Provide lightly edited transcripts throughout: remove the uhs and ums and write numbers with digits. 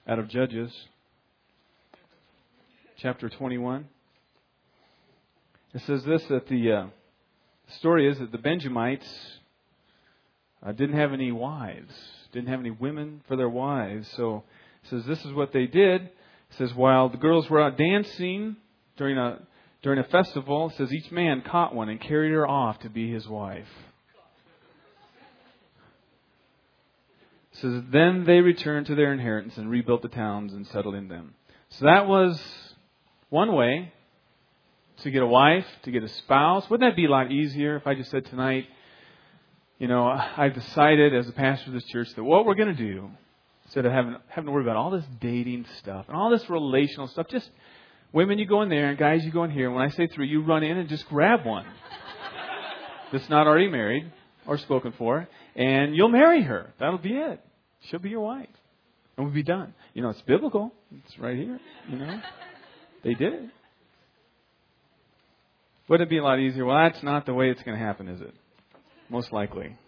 out of Judges, chapter 21. It says this, that the story is that the Benjamites didn't have any wives, didn't have any women for their wives. So it says this is what they did. It says while the girls were out dancing during a festival, it says each man caught one and carried her off to be his wife. It says then they returned to their inheritance and rebuilt the towns and settled in them. So that was one way to get a wife, to get a spouse. Wouldn't that be a lot easier if I just said tonight, I've decided as a pastor of this church that what we're going to do, instead of having to worry about all this dating stuff and all this relational stuff, just women, you go in there, and guys, you go in here. And when I say three, you run in and just grab one that's not already married or spoken for, and you'll marry her. That'll be it. She'll be your wife. And we'll be done. It's biblical. It's right here. They did it. Would it be a lot easier? Well, that's not the way it's going to happen, is it? Most likely.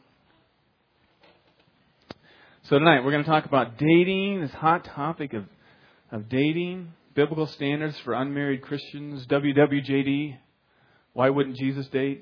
So tonight we're going to talk about dating, this hot topic of dating, biblical standards for unmarried Christians, WWJD, why wouldn't Jesus date?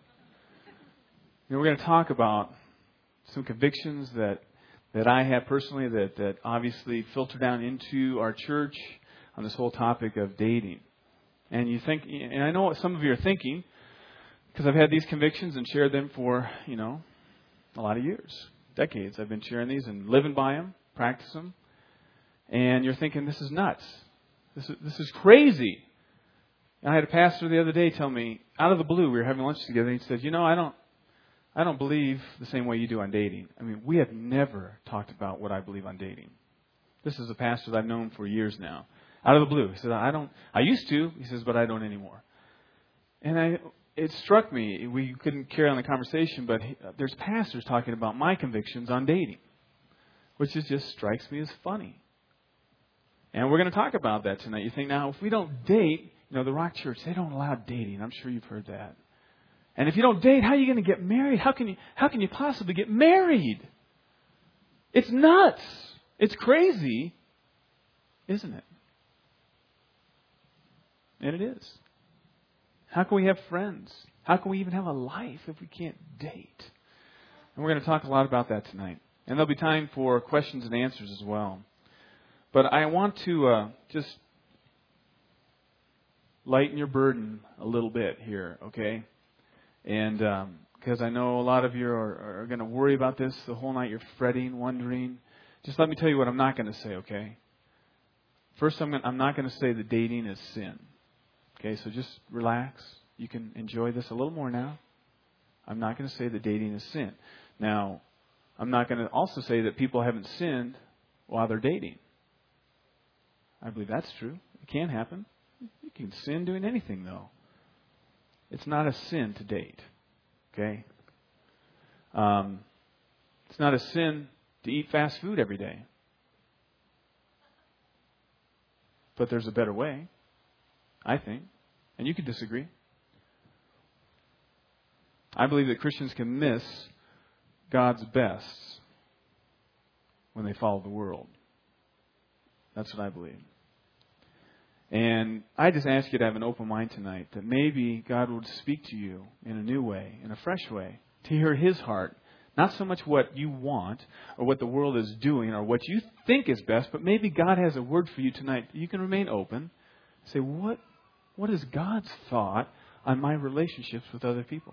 We're going to talk about some convictions that I have personally that obviously filter down into our church on this whole topic of dating. And you think, and I know what some of you are thinking, because I've had these convictions and shared them for, a lot of years, decades. I've been sharing these and living by them, practice them. And you're thinking, this is nuts. This is crazy. And I had a pastor the other day tell me, out of the blue, we were having lunch together, and he said, I don't believe the same way you do on dating. I mean, we have never talked about what I believe on dating. This is a pastor that I've known for years now. Out of the blue. He said, I used to. He says, but I don't anymore. And it struck me. We couldn't carry on the conversation, but there's pastors talking about my convictions on dating, which just strikes me as funny. And we're going to talk about that tonight. You think, now, if we don't date, the Rock Church, they don't allow dating. I'm sure you've heard that. And if you don't date, how are you going to get married? How can you possibly get married? It's nuts. It's crazy, isn't it? And it is. How can we have friends? How can we even have a life if we can't date? And we're going to talk a lot about that tonight. And there'll be time for questions and answers as well. But I want to just lighten your burden a little bit here, okay? And because I know a lot of you are going to worry about this the whole night. You're fretting, wondering. Just let me tell you what I'm not going to say, okay? First, I'm not going to say that dating is sin. Okay, so just relax. You can enjoy this a little more now. I'm not going to say that dating is sin. Now, I'm not going to also say that people haven't sinned while they're dating. I believe that's true. It can happen. You can sin doing anything, though. It's not a sin to date. Okay? It's not a sin to eat fast food every day. But there's a better way, I think. And you could disagree. I believe that Christians can miss God's best when they follow the world. That's what I believe. And I just ask you to have an open mind tonight, that maybe God would speak to you in a new way, in a fresh way, to hear His heart. Not so much what you want or what the world is doing or what you think is best, but maybe God has a word for you tonight. You can remain open. Say, what is God's thought on my relationships with other people?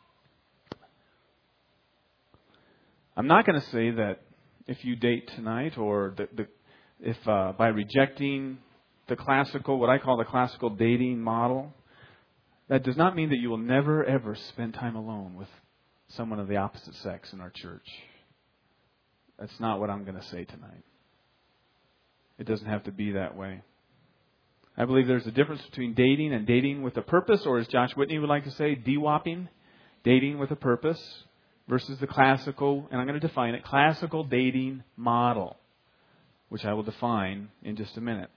I'm not going to say that if you date tonight or if by rejecting the classical, what I call the classical dating model, that does not mean that you will never, ever spend time alone with someone of the opposite sex in our church. That's not what I'm going to say tonight. It doesn't have to be that way. I believe there's a difference between dating and dating with a purpose, or as Josh Whitney would like to say, DWOPing, dating with a purpose, versus the classical, and I'm going to define it, classical dating model, which I will define in just a minute.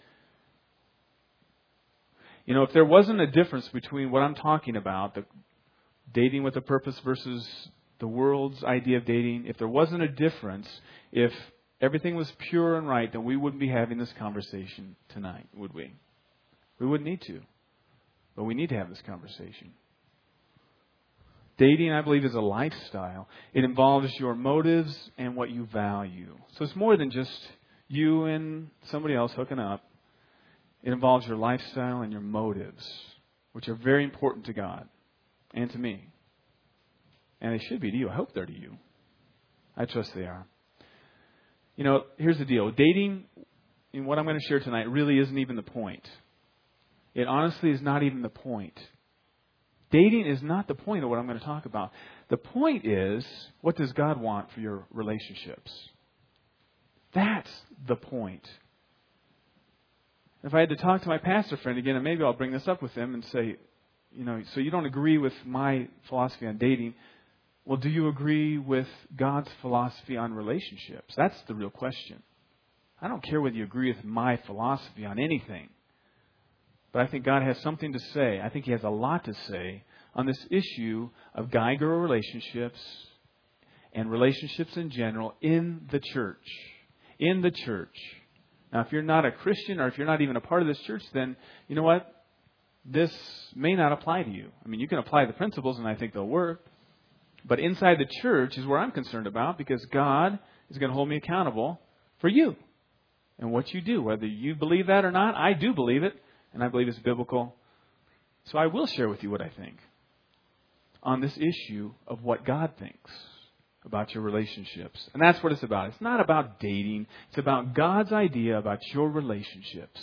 If there wasn't a difference between what I'm talking about, the dating with a purpose versus the world's idea of dating, if there wasn't a difference, if everything was pure and right, then we wouldn't be having this conversation tonight, would we? We wouldn't need to. But we need to have this conversation. Dating, I believe, is a lifestyle. It involves your motives and what you value. So it's more than just you and somebody else hooking up. It involves your lifestyle and your motives, which are very important to God and to me. And they should be to you. I hope they're to you. I trust they are. You know, here's the deal. Dating, in what I'm going to share tonight, really isn't even the point. It honestly is not even the point. Dating is not the point of what I'm going to talk about. The point is, what does God want for your relationships? That's the point. If I had to talk to my pastor friend again, and maybe I'll bring this up with him and say, you know, so you don't agree with my philosophy on dating. Well, do you agree with God's philosophy on relationships? That's the real question. I don't care whether you agree with my philosophy on anything. But I think God has something to say. I think He has a lot to say on this issue of guy-girl relationships and relationships in general in the church. In the church. Now, if you're not a Christian or if you're not even a part of this church, then you know what? This may not apply to you. I mean, you can apply the principles and I think they'll work. But inside the church is where I'm concerned about, because God is going to hold me accountable for you and what you do. Whether you believe that or not, I do believe it. And I believe it's biblical. So I will share with you what I think on this issue of what God thinks about your relationships. And that's what it's about. It's not about dating. It's about God's idea about your relationships.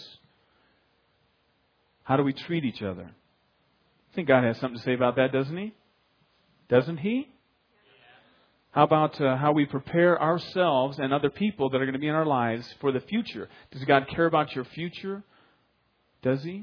How do we treat each other? I think God has something to say about that, doesn't He? Doesn't He? How about how we prepare ourselves and other people that are going to be in our lives for the future? Does God care about your future? Does He?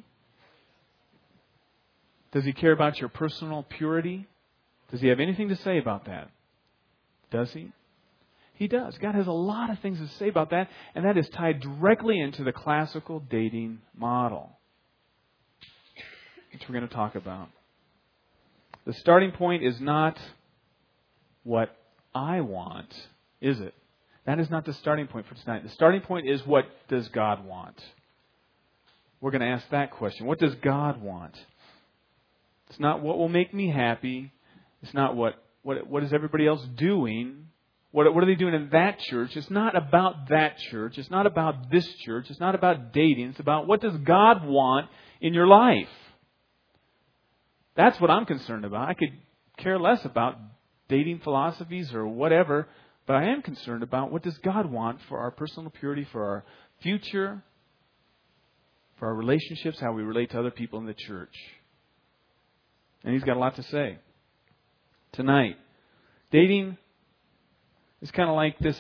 Does He care about your personal purity? Does He have anything to say about that? Does He? He does. God has a lot of things to say about that, and that is tied directly into the classical dating model, which we're going to talk about. The starting point is not what I want, is it? That is not the starting point for tonight. The starting point is, what does God want? We're going to ask that question. What does God want? It's not what will make me happy. It's not what is everybody else doing. What are they doing in that church? It's not about that church. It's not about this church. It's not about dating. It's about, what does God want in your life? That's what I'm concerned about. I could care less about dating philosophies or whatever, but I am concerned about, what does God want for our personal purity, for our future, for our relationships, how we relate to other people in the church. And He's got a lot to say. Tonight, dating is kind of like this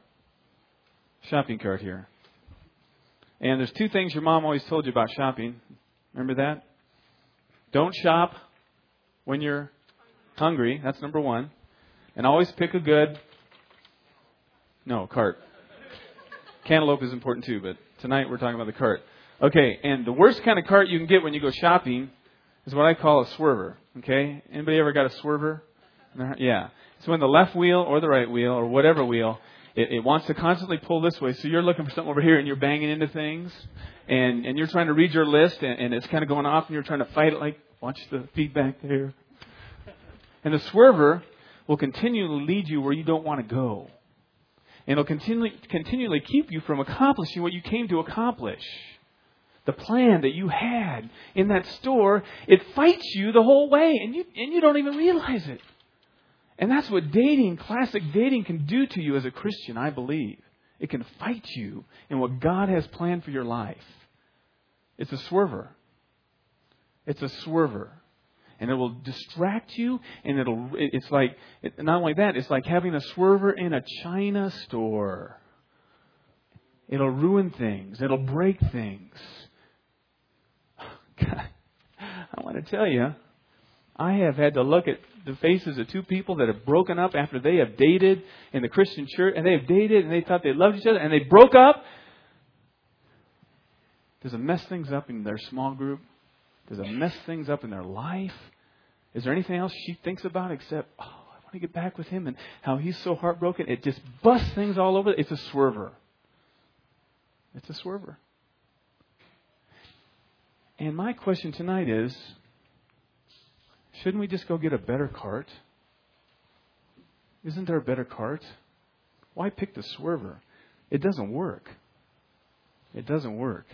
shopping cart here. And there's two things your mom always told you about shopping. Remember that? Don't shop when you're hungry. That's number one. And always pick a good... No, cart. Cantaloupe is important too, but tonight we're talking about the cart. Okay, and the worst kind of cart you can get when you go shopping is what I call a swerver. Okay? Anybody ever got a swerver? Yeah. It's when the left wheel or the right wheel or whatever wheel, it wants to constantly pull this way. So you're looking for something over here and you're banging into things. And you're trying to read your list and it's kind of going off and you're trying to fight it, like, watch the feedback there. And the swerver will continually lead you where you don't want to go. And it'll continually keep you from accomplishing what you came to accomplish. The plan that you had in that store, it fights you the whole way, and you don't even realize it. And that's what dating, classic dating, can do to you as a Christian, I believe. It can fight you in what God has planned for your life. It's a swerver. It's a swerver. And it will distract you, and it's like, not only that, it's like having a swerver in a china store. It'll ruin things. It'll break things. God, I want to tell you, I have had to look at the faces of two people that have broken up after they have dated in the Christian church, and they have dated and they thought they loved each other, and they broke up. Does it mess things up in their small group? Does it mess things up in their life? Is there anything else she thinks about except, oh, I want want to get back with him and how he's so heartbroken. It just busts things all over. It's a swerver. It's a swerver. And my question tonight is, shouldn't we just go get a better cart? Isn't there a better cart? Why pick the swerver? It doesn't work. It doesn't work.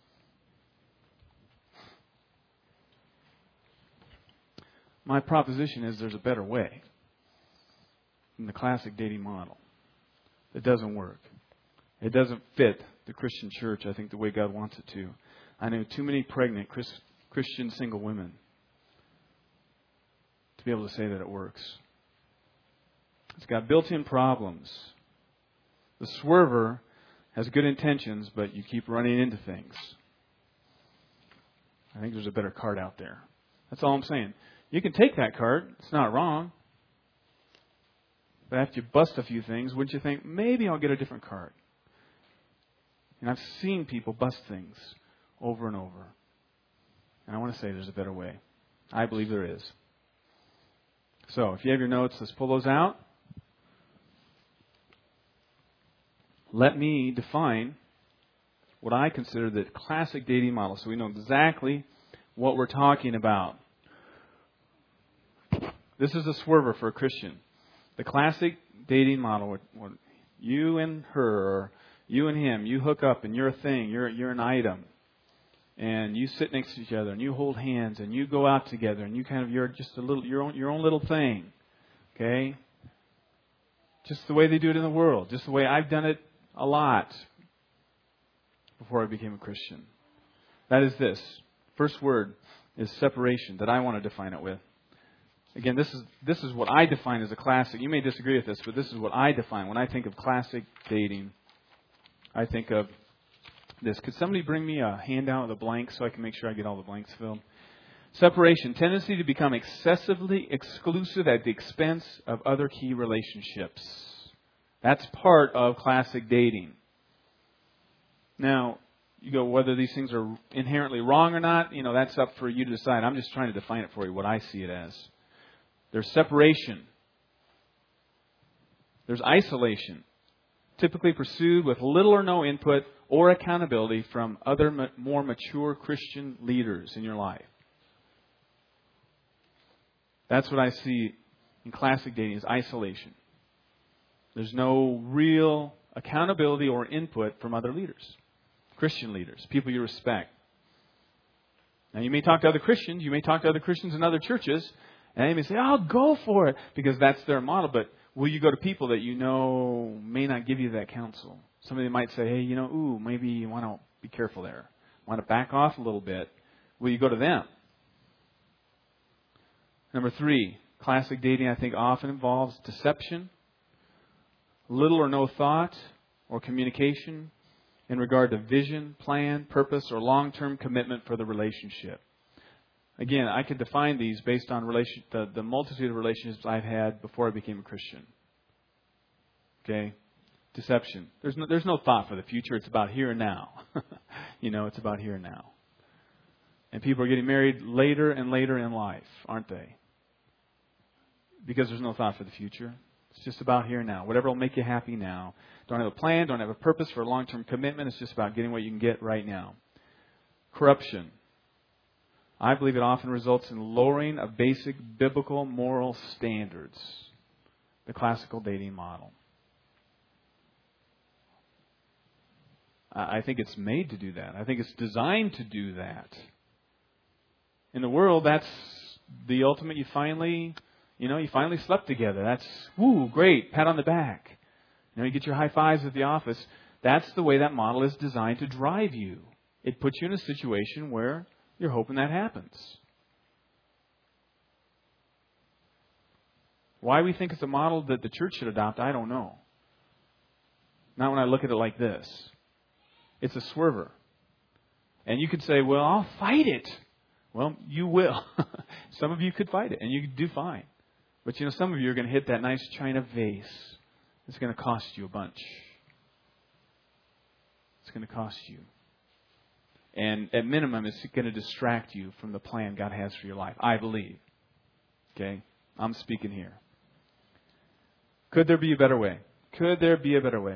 My proposition is there's a better way than the classic dating model. It doesn't work. It doesn't fit the Christian church, I think, the way God wants it to. I know too many pregnant Christian single women to be able to say that it works. It's got built-in problems. The swerver has good intentions, but you keep running into things. I think there's a better cart out there. That's all I'm saying. You can take that cart. It's not wrong. But after you bust a few things, wouldn't you think, maybe I'll get a different cart? And I've seen people bust things over and over. And I want to say there's a better way. I believe there is. So, if you have your notes, let's pull those out. Let me define what I consider the classic dating model so we know exactly what we're talking about. This is a swerver for a Christian. The classic dating model, when you and her, or you and him, you hook up and you're a thing, you're an item. And you sit next to each other and you hold hands and you go out together and you're just a little, your own little thing. Okay? Just the way they do it in the world. Just the way I've done it a lot before I became a Christian. That is this. First word is separation that I want to define it with. Again, this is what I define as a classic. You may disagree with this, but this is what I define. When I think of classic dating, I think of this. Could somebody bring me a handout of the blanks so I can make sure I get all the blanks filled? Separation, tendency to become excessively exclusive at the expense of other key relationships. That's part of classic dating. Now, you go, whether these things are inherently wrong or not, that's up for you to decide. I'm just trying to define it for you, what I see it as. There's separation. There's isolation, typically pursued with little or no input or accountability from other more mature Christian leaders in your life. That's what I see in classic dating is isolation. There's no real accountability or input from other leaders, Christian leaders, people you respect. Now, you may talk to other Christians. You may talk to other Christians in other churches. And they may say, I'll go for it because that's their model. But will you go to people that you know may not give you that counsel? Somebody might say, hey, maybe you want to be careful there. Want to back off a little bit. Will you go to them? Number 3, classic dating, I think, often involves deception, little or no thought or communication in regard to vision, plan, purpose, or long-term commitment for the relationship. Again, I could define these based on the multitude of relationships I've had before I became a Christian. Okay? Deception. There's no thought for the future. It's about here and now. It's about here and now. And people are getting married later and later in life, aren't they? Because there's no thought for the future. It's just about here and now. Whatever will make you happy now. Don't have a plan. Don't have a purpose for a long-term commitment. It's just about getting what you can get right now. Corruption. I believe it often results in lowering of basic biblical moral standards. The classical dating model. I think it's made to do that. I think it's designed to do that. In the world, that's the ultimate. You finally slept together. That's, woo, great, pat on the back. You get your high fives at the office. That's the way that model is designed to drive you. It puts you in a situation where you're hoping that happens. Why we think it's a model that the church should adopt, I don't know. Not when I look at it like this. It's a swerver. And you could say, well, I'll fight it. Well, you will. Some of you could fight it, and you do fine. But some of you are going to hit that nice china vase. It's going to cost you a bunch. It's going to cost you. And at minimum, it's going to distract you from the plan God has for your life. I believe. Okay? I'm speaking here. Could there be a better way? Could there be a better way?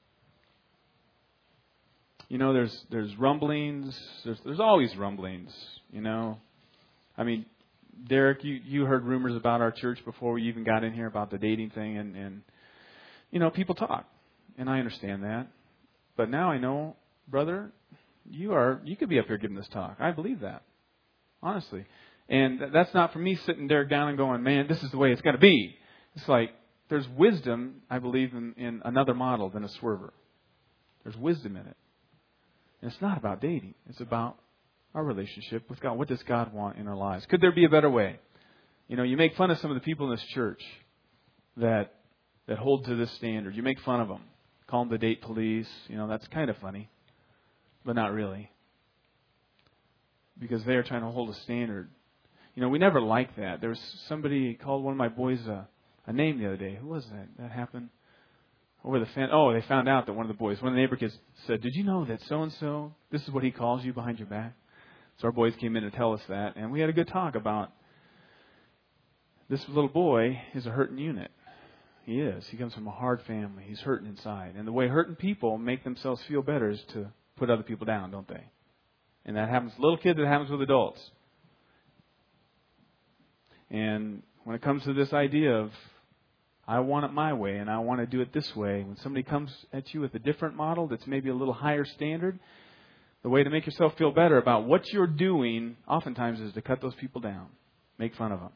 You know, there's rumblings. There's always rumblings, you know. I mean, Derek, you heard rumors about our church before we even got in here about the dating thing. And you know, people talk. And I understand that. But now I know, brother, you could be up here giving this talk. I believe that. Honestly. And that's not from me sitting Derek down and going, man, this is the way it's got to be. It's like, there's wisdom, I believe, in another model than a swerver. There's wisdom in it. And it's not about dating. It's about our relationship with God. What does God want in our lives? Could there be a better way? You know, you make fun of some of the people in this church that hold to this standard. You make fun of them. Call them the date police. You know, that's kind of funny. But not really. Because they are trying to hold a standard. You know, we never liked that. There was somebody called one of my boys a name the other day. Who was that? That happened over the fence. Oh, they found out that one of the neighbor kids said, "Did you know that so-and-so, this is what he calls you behind your back?" So our boys came in to tell us that. And we had a good talk about this little boy is a hurting unit. He is. He comes from a hard family. He's hurting inside. And the way hurting people make themselves feel better is to put other people down, don't they? And that happens with little kids, it happens with adults. And when it comes to this idea of, I want it my way and I want to do it this way, when somebody comes at you with a different model that's maybe a little higher standard, the way to make yourself feel better about what you're doing oftentimes is to cut those people down, make fun of them.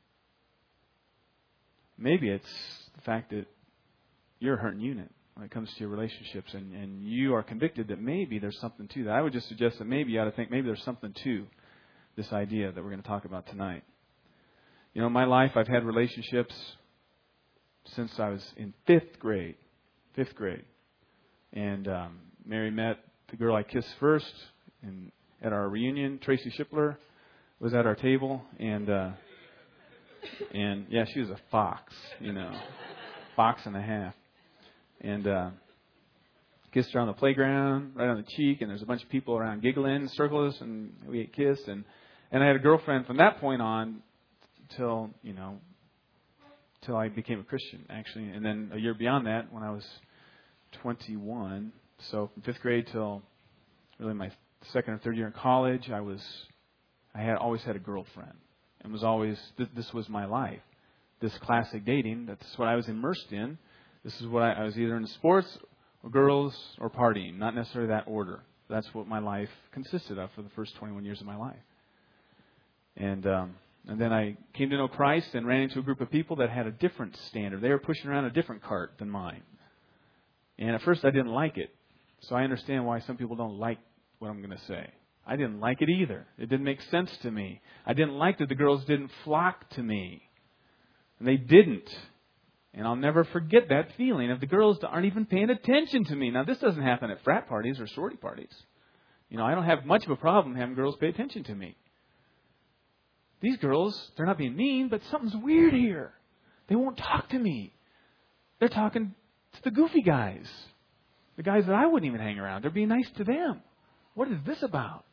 Maybe it's the fact that you're a hurting unit when it comes to your relationships and you are convicted that maybe there's something to that. I would just suggest that maybe you ought to think maybe there's something to this idea that we're going to talk about tonight. You know, in my life, I've had relationships since I was in fifth grade. And Mary met the girl I kissed first at our reunion. Tracy Shipler was at our table. And yeah, she was a fox, you know, fox and a half. And kissed her on the playground, right on the cheek. And there's a bunch of people around giggling, circled us, and we kissed. And I had a girlfriend from that point on till I became a Christian, actually. And then a year beyond that, when I was 21, so from fifth grade till really my second or third year in college, I had always had a girlfriend. And was always, this was my life. This classic dating, that's what I was immersed in. This is what I was either in sports or girls or partying, not necessarily that order. That's what my life consisted of for the first 21 years of my life. And then I came to know Christ and ran into a group of people that had a different standard. They were pushing around a different cart than mine. And at first I didn't like it. So I understand why some people don't like what I'm going to say. I didn't like it either. It didn't make sense to me. I didn't like that the girls didn't flock to me. And they didn't. And I'll never forget that feeling of the girls that aren't even paying attention to me. Now, this doesn't happen at frat parties or sorority parties. You know, I don't have much of a problem having girls pay attention to me. These girls, they're not being mean, but something's weird here. They won't talk to me. They're talking to the goofy guys. The guys that I wouldn't even hang around. They're being nice to them. What is this about?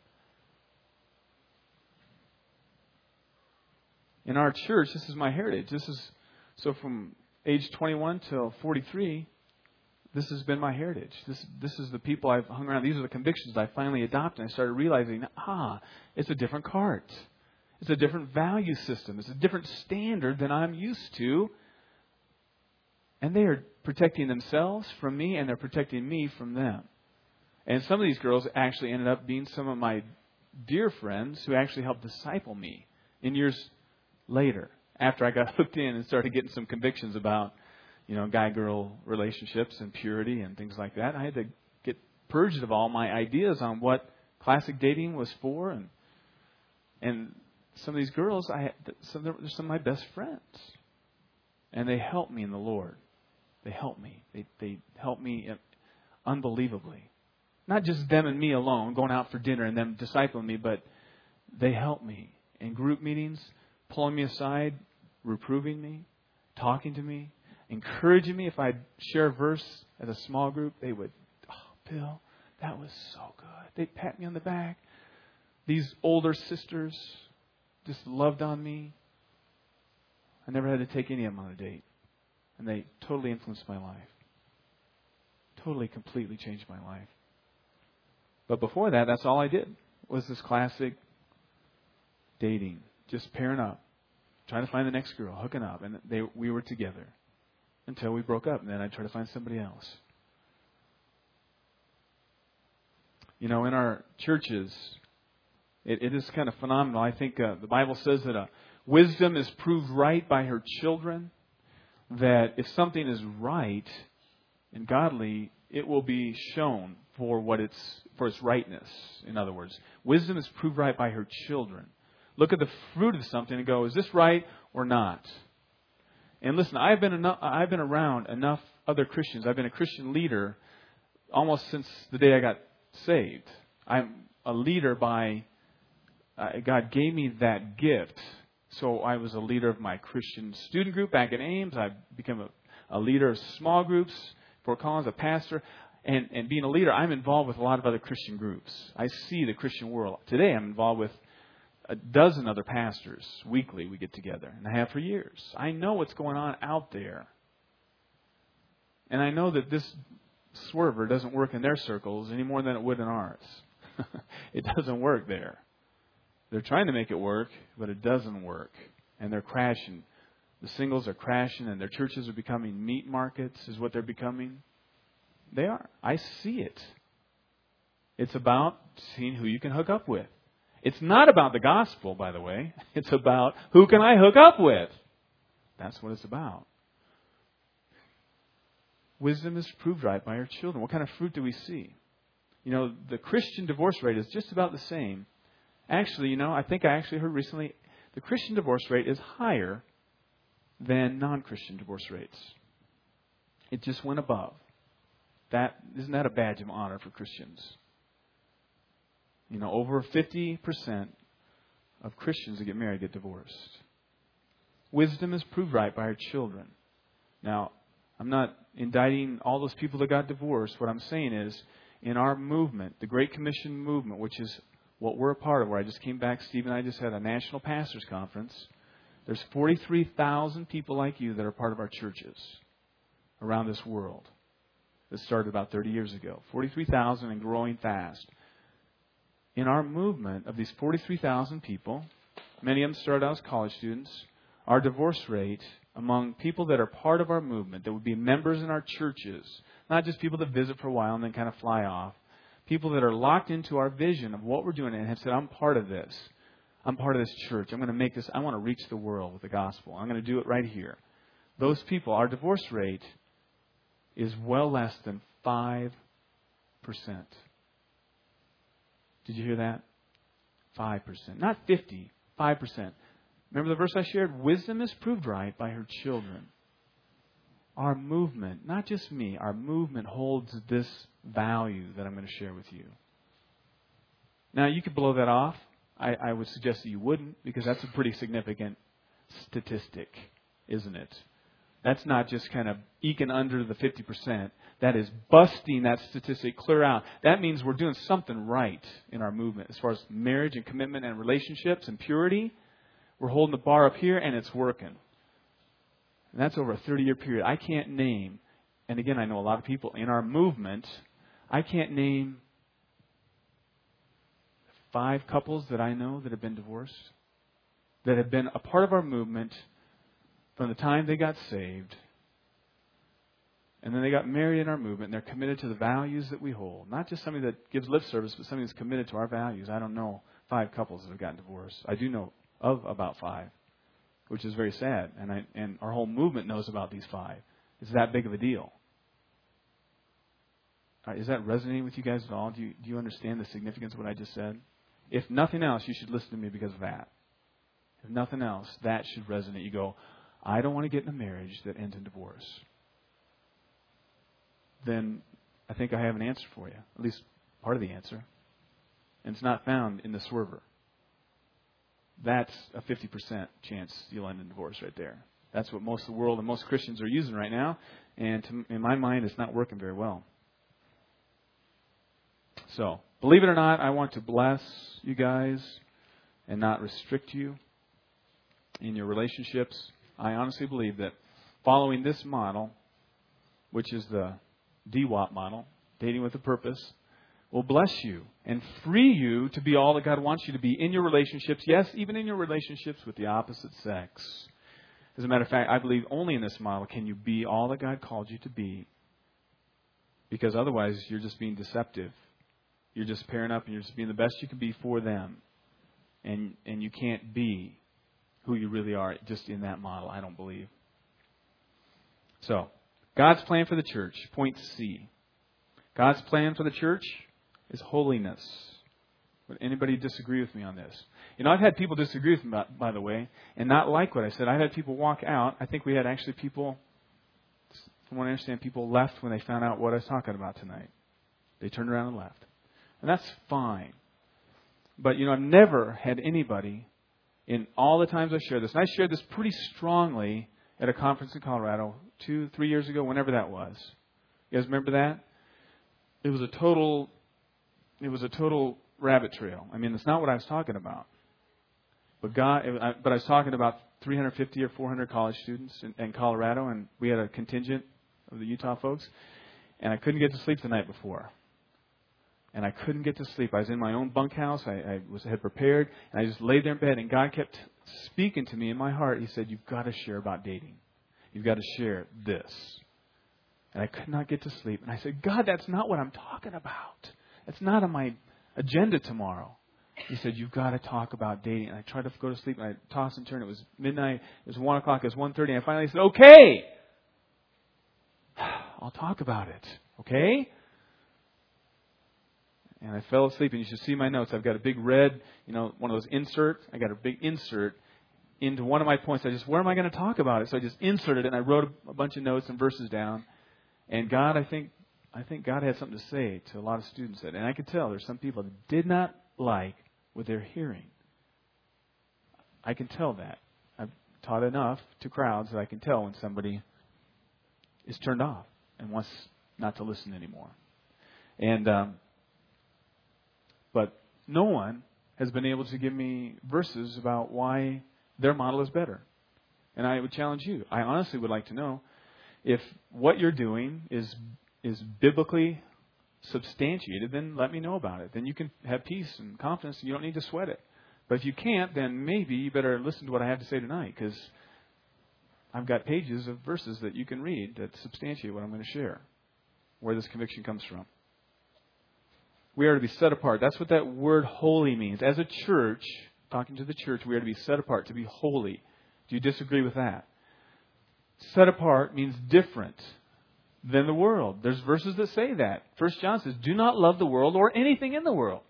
In our church, this is my heritage. So from age 21 till 43, this has been my heritage. This is the people I've hung around. These are the convictions I finally adopted. And I started realizing, it's a different cart. It's a different value system. It's a different standard than I'm used to. And they are protecting themselves from me, and they're protecting me from them. And some of these girls actually ended up being some of my dear friends who actually helped disciple me in years later, after I got hooked in and started getting some convictions about, guy-girl relationships and purity and things like that. I had to get purged of all my ideas on what classic dating was for. And some of these girls, they're some of my best friends. And they helped me in the Lord. They helped me. They helped me unbelievably. Not just them and me alone, going out for dinner and them discipling me, but they helped me in group meetings, pulling me aside, reproving me, talking to me, encouraging me. If I'd share a verse at a small group, they would, Bill, that was so good. They'd pat me on the back. These older sisters just loved on me. I never had to take any of them on a date. And they totally influenced my life. Totally, completely changed my life. But before that, that's all I did. Was this classic dating. Just pairing up. Trying to find the next girl. Hooking up. And we were together. Until we broke up. And then I tried to find somebody else. You know, in our churches, it is kind of phenomenal. I think the Bible says that wisdom is proved right by her children. That if something is right and godly, it will be shown for its rightness. In other words, wisdom is proved right by her children. Look at the fruit of something and go, is this right or not? And listen, I've been around enough other Christians. I've been a Christian leader almost since the day I got saved. I'm a leader by God gave me that gift. So I was a leader of my Christian student group back at Ames. I became a leader of small groups, Fort Collins, a pastor. And being a leader, I'm involved with a lot of other Christian groups. I see the Christian world. Today I'm involved with a dozen other pastors. Weekly we get together, and I have for years. I know what's going on out there. And I know that this swerver doesn't work in their circles any more than it would in ours. It doesn't work there. They're trying to make it work, but it doesn't work. And they're crashing. The singles are crashing, and their churches are becoming meat markets, is what they're becoming. They are. I see it. It's about seeing who you can hook up with. It's not about the gospel, by the way. It's about who can I hook up with. That's what it's about. Wisdom is proved right by our children. What kind of fruit do we see? You know, the Christian divorce rate is just about the same. Actually, you know, I think I actually heard recently the Christian divorce rate is higher than non-Christian divorce rates. It just went above. Isn't that a badge of honor for Christians? You know, over 50% of Christians that get married get divorced. Wisdom is proved right by our children. Now, I'm not indicting all those people that got divorced. What I'm saying is, in our movement, the Great Commission movement, which is what we're a part of, where I just came back, Steve and I just had a national pastors conference. There's 43,000 people like you that are part of our churches around this world. That started about 30 years ago. 43,000 and growing fast. In our movement of these 43,000 people, many of them started out as college students, our divorce rate among people that are part of our movement, that would be members in our churches, not just people that visit for a while and then kind of fly off, people that are locked into our vision of what we're doing and have said, I'm part of this. I'm part of this church. I'm going to make this. I want to reach the world with the gospel. I'm going to do it right here. Those people, our divorce rate is well less than 5%. Did you hear that? 5%. Not 50, 5%. Remember the verse I shared? Wisdom is proved right by her children. Our movement, not just me, our movement holds this value that I'm going to share with you. Now, you could blow that off. I would suggest that you wouldn't, because that's a pretty significant statistic, isn't it? That's not just kind of eking under the 50%. That is busting that statistic clear out. That means we're doing something right in our movement as far as marriage and commitment and relationships and purity. We're holding the bar up here, and it's working. And that's over a 30-year period. I can't name, and again, I know a lot of people in our movement, I can't name 5 couples that I know that have been divorced, that have been a part of our movement from the time they got saved, and then they got married in our movement, and they're committed to the values that we hold. Not just somebody that gives lip service, but somebody that's committed to our values. I don't know 5 couples that have gotten divorced. I do know of about 5, which is very sad. And our whole movement knows about these 5. It's that big of a deal. Is that resonating with you guys at all? Do you understand the significance of what I just said? If nothing else, you should listen to me because of that. If nothing else, that should resonate. You go, I don't want to get in a marriage that ends in divorce. Then I think I have an answer for you. At least part of the answer. And it's not found in the swerver. That's a 50% chance you'll end in divorce right there. That's what most of the world and most Christians are using right now. And in my mind, it's not working very well. So, believe it or not, I want to bless you guys and not restrict you in your relationships. I honestly believe that following this model, which is the DWAP model, dating with a purpose, will bless you and free you to be all that God wants you to be in your relationships. Yes, even in your relationships with the opposite sex. As a matter of fact, I believe only in this model can you be all that God called you to be. Because otherwise, you're just being deceptive. You're just pairing up and you're just being the best you can be for them. And you can't be who you really are just in that model, I don't believe. So, God's plan for the church, point C. God's plan for the church is holiness. Would anybody disagree with me on this? You know, I've had people disagree with me, by the way, and not like what I said. I've had people walk out. I think we had actually people, from what I understand, people left when they found out what I was talking about tonight. They turned around and left. And that's fine. But, you know, I've never had anybody, in all the times I shared this, and I shared this pretty strongly at a conference in Colorado 2-3 years ago, whenever that was. You guys remember that? It was a total rabbit trail. I mean, that's not what I was talking about. But I was talking about 350 or 400 college students in Colorado, and we had a contingent of the Utah folks, and I couldn't get to sleep the night before. And I couldn't get to sleep. I was in my own bunkhouse. I had prepared, and I just laid there in bed, and God kept speaking to me in my heart. He said, "You've got to share about dating. You've got to share this." And I could not get to sleep. And I said, "God, that's not what I'm talking about. That's not on my agenda tomorrow." He said, "You've got to talk about dating." And I tried to go to sleep, and I tossed and turned. It was midnight. It was 1 o'clock. It was 1:30. And I finally said, "Okay, I'll talk about it." Okay? And I fell asleep, and you should see my notes. I've got a big red, one of those inserts. I got a big insert into one of my points. Where am I going to talk about it? So I just inserted it, and I wrote a bunch of notes and verses down. And God, I think God had something to say to a lot of students. And I could tell there's some people that did not like what they're hearing. I can tell that. I've taught enough to crowds that I can tell when somebody is turned off and wants not to listen anymore. And but no one has been able to give me verses about why their model is better. And I would challenge you. I honestly would like to know if what you're doing is biblically substantiated, then let me know about it. Then you can have peace and confidence. You don't need to sweat it. But if you can't, then maybe you better listen to what I have to say tonight, because I've got pages of verses that you can read that substantiate what I'm going to share, where this conviction comes from. We are to be set apart. That's what that word holy means. As a church, talking to the church, we are to be set apart, to be holy. Do you disagree with that? Set apart means different than the world. There's verses that say that. 1 John says, "Do not love the world or anything in the world."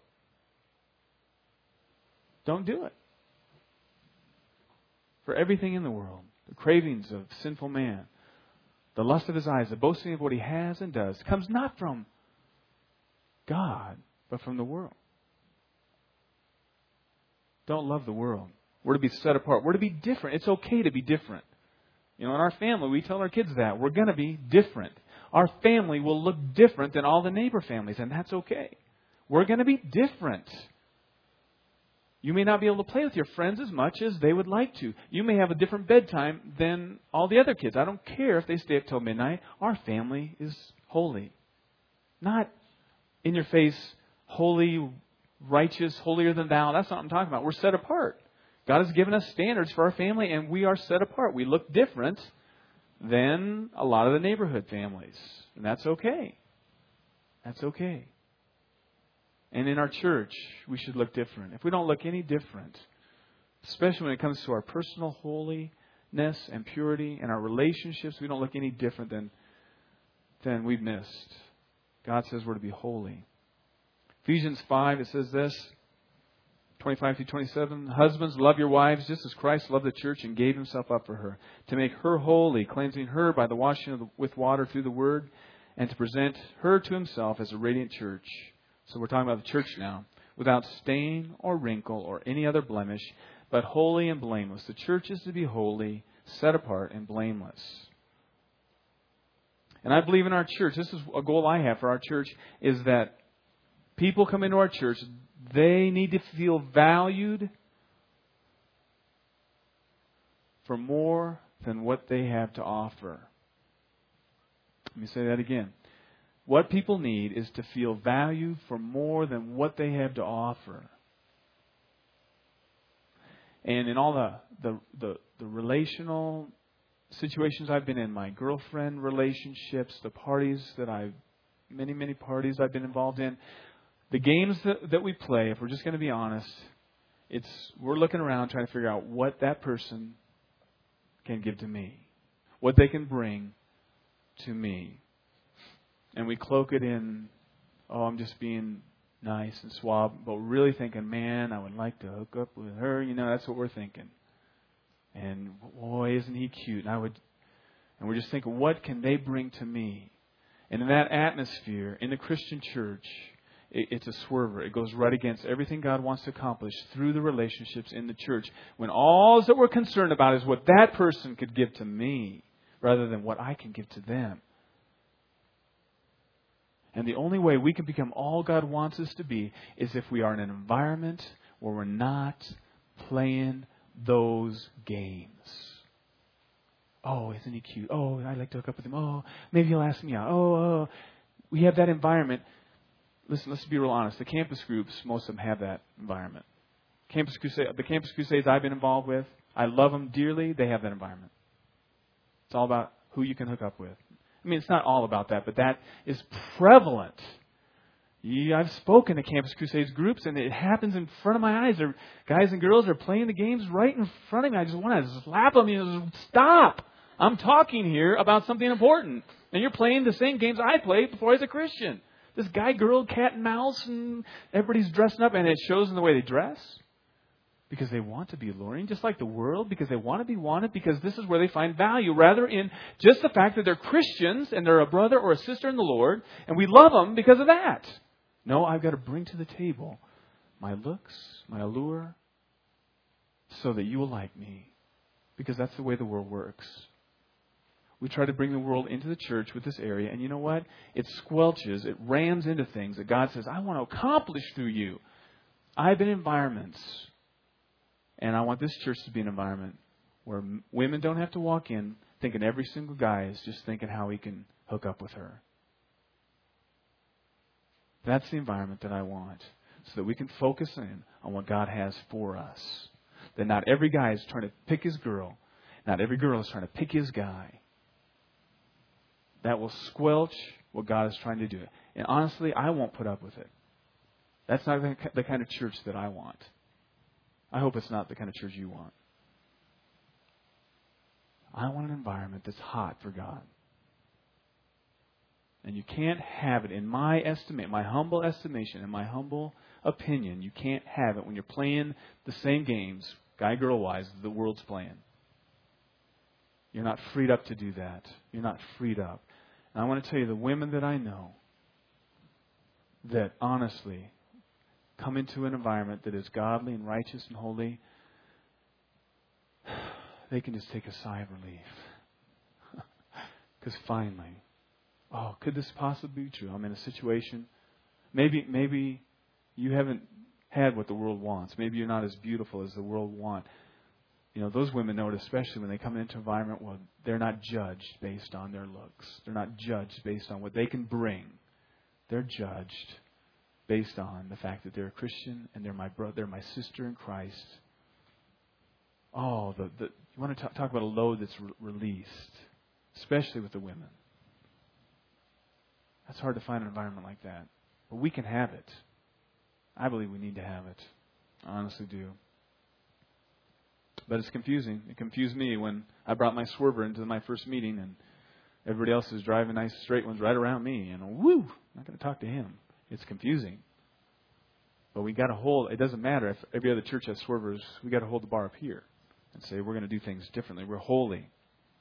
Don't do it. For everything in the world, the cravings of sinful man, the lust of his eyes, the boasting of what he has and does, comes not from God, but from the world. Don't love the world. We're to be set apart. We're to be different. It's okay to be different. In our family, we tell our kids that. We're going to be different. Our family will look different than all the neighbor families, and that's okay. We're going to be different. You may not be able to play with your friends as much as they would like to. You may have a different bedtime than all the other kids. I don't care if they stay up till midnight. Our family is holy. Not in your face, holy, righteous, holier than thou. That's not what I'm talking about. We're set apart. God has given us standards for our family, and we are set apart. We look different than a lot of the neighborhood families. And that's okay. That's okay. And in our church, we should look different. If we don't look any different, especially when it comes to our personal holiness and purity and our relationships, we don't look any different than we've missed. God says we're to be holy. Ephesians 5, it says this, 25 through 27, "Husbands, love your wives just as Christ loved the church and gave himself up for her, to make her holy, cleansing her by the washing with water through the word, and to present her to himself as a radiant church." So we're talking about the church now. "Without stain or wrinkle or any other blemish, but holy and blameless." The church is to be holy, set apart, and blameless. And I believe in our church, this is a goal I have for our church, is that people come into our church, they need to feel valued for more than what they have to offer. Let me say that again. What people need is to feel valued for more than what they have to offer. And in all the relational situations I've been in, my girlfriend relationships, the parties that many parties I've been involved in, the games that we play, if we're just going to be honest, we're looking around trying to figure out what that person can give to me, what they can bring to me. And we cloak it in, I'm just being nice and suave, but we're really thinking, man, I would like to hook up with her. That's what we're thinking. And boy, isn't he cute? And we're just thinking, what can they bring to me? And in that atmosphere, in the Christian church, it's a swerver. It goes right against everything God wants to accomplish through the relationships in the church. When all that we're concerned about is what that person could give to me, rather than what I can give to them. And the only way we can become all God wants us to be is if we are in an environment where we're not playing those games. Oh, isn't he cute? Oh, I'd like to hook up with him. Oh, maybe he'll ask me out. Oh. We have that environment. Listen, let's be real honest. The campus groups, most of them have that environment. The campus crusades I've been involved with, I love them dearly. They have that environment. It's all about who you can hook up with. I mean, it's not all about that, but that is prevalent. I've spoken to Campus Crusades groups, and it happens in front of my eyes. Guys and girls are playing the games right in front of me. I just want to slap them. Stop! I'm talking here about something important. And you're playing the same games I played before I was a Christian. This guy, girl, cat and mouse, and everybody's dressing up, and it shows in the way they dress. Because they want to be alluring, just like the world, because they want to be wanted, because this is where they find value, rather in just the fact that they're Christians and they're a brother or a sister in the Lord, and we love them because of that. No, I've got to bring to the table my looks, my allure, so that you will like me, because that's the way the world works. We try to bring the world into the church with this area, and you know what? It squelches, it rams into things that God says, I want to accomplish through you. I've been in environments. And I want this church to be an environment where women don't have to walk in thinking every single guy is just thinking how he can hook up with her. That's the environment that I want, so that we can focus in on what God has for us. That not every guy is trying to pick his girl. Not every girl is trying to pick his guy. That will squelch what God is trying to do. And honestly, I won't put up with it. That's not the kind of church that I want. I hope it's not the kind of church you want. I want an environment that's hot for God. And you can't have it, in my humble estimation, in my humble opinion, you can't have it when you're playing the same games, guy-girl-wise, the world's playing. You're not freed up to do that. You're not freed up. And I want to tell you, the women that I know that honestly come into an environment that is godly and righteous and holy, they can just take a sigh of relief. Because finally, could this possibly be true? I'm in a situation. Maybe you haven't had what the world wants. Maybe you're not as beautiful as the world wants. Those women know it, especially when they come into an environment where they're not judged based on their looks. They're not judged based on what they can bring. They're judged based on the fact that they're a Christian and they're my brother, my sister in Christ. You want to talk about a load that's released, especially with the women. That's hard to find an environment like that. But we can have it. I believe we need to have it. I honestly do. But it's confusing. It confused me when I brought my swerver into my first meeting and everybody else is driving nice straight ones right around me. And I'm not going to talk to him. It's confusing. But we got to hold, it doesn't matter if every other church has swervers, we got to hold the bar up here and say we're going to do things differently. We're holy.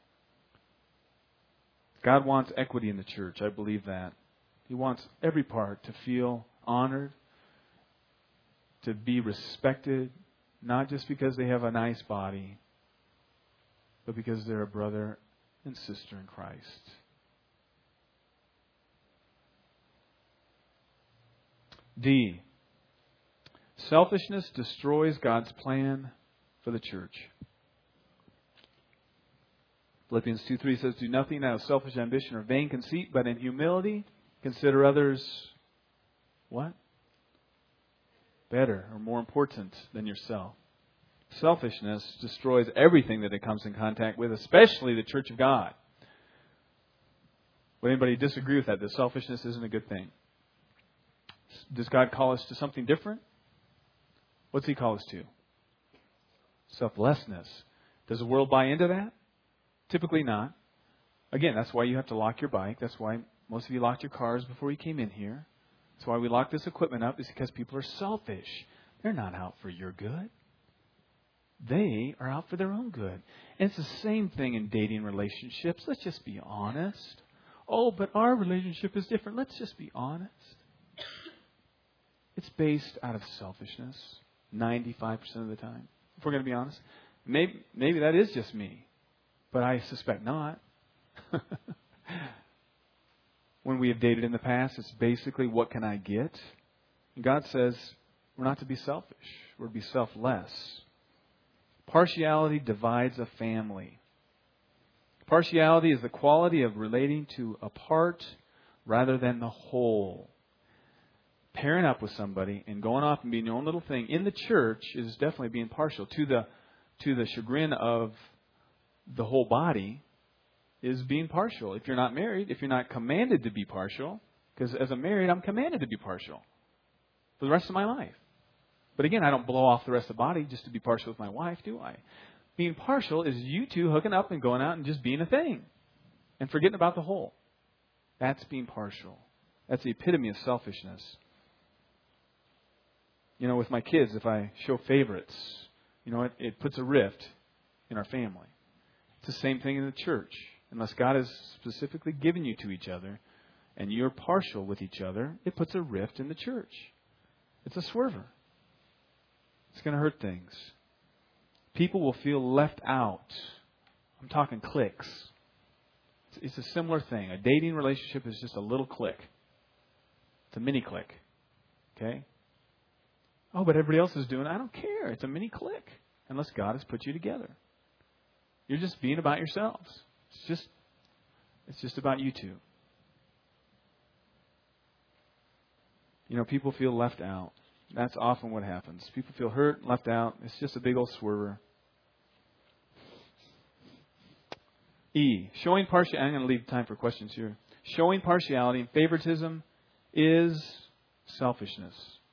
God wants equity in the church. I believe that. He wants every part to feel honored, to be respected, not just because they have a nice body, but because they're a brother and sister in Christ. D. Selfishness destroys God's plan for the church. Philippians 2:3 says, do nothing out of selfish ambition or vain conceit, but in humility consider others, what? Better or more important than yourself. Selfishness destroys everything that it comes in contact with, especially the church of God. Would anybody disagree with that selfishness isn't a good thing? Does God call us to something different? What's He call us to? Selflessness. Does the world buy into that? Typically not. Again, that's why you have to lock your bike. That's why most of you locked your cars before you came in here. That's why we lock this equipment up, is because people are selfish. They're not out for your good. They are out for their own good. And it's the same thing in dating relationships. Let's just be honest. Oh, but our relationship is different. Let's just be honest. It's based out of selfishness 95% of the time. If we're going to be honest. Maybe that is just me. But I suspect not. When we have dated in the past, it's basically, what can I get? And God says we're not to be selfish. We're to be selfless. Partiality divides a family. Partiality is the quality of relating to a part rather than the whole. Pairing up with somebody and going off and being your own little thing in the church is definitely being partial. To the chagrin of the whole body is being partial. If you're not married, if you're not commanded to be partial, because as I'm married, I'm commanded to be partial for the rest of my life. But again, I don't blow off the rest of the body just to be partial with my wife, do I? Being partial is you two hooking up and going out and just being a thing and forgetting about the whole. That's being partial. That's the epitome of selfishness. You know, with my kids, if I show favorites, you know, it puts a rift in our family. It's the same thing in the church. Unless God has specifically given you to each other and you're partial with each other, it puts a rift in the church. It's a swerver. It's going to hurt things. People will feel left out. I'm talking cliques. It's a similar thing. A dating relationship is just a little clique. It's a mini clique. Okay? Oh, but everybody else is doing it. I don't care. It's a mini clique. Unless God has put you together. You're just being about yourselves. It's just about you two. You know, people feel left out. That's often what happens. People feel hurt, left out. It's just a big old swerver. E. Showing partiality. I'm going to leave time for questions here. Showing partiality and favoritism is selfishness.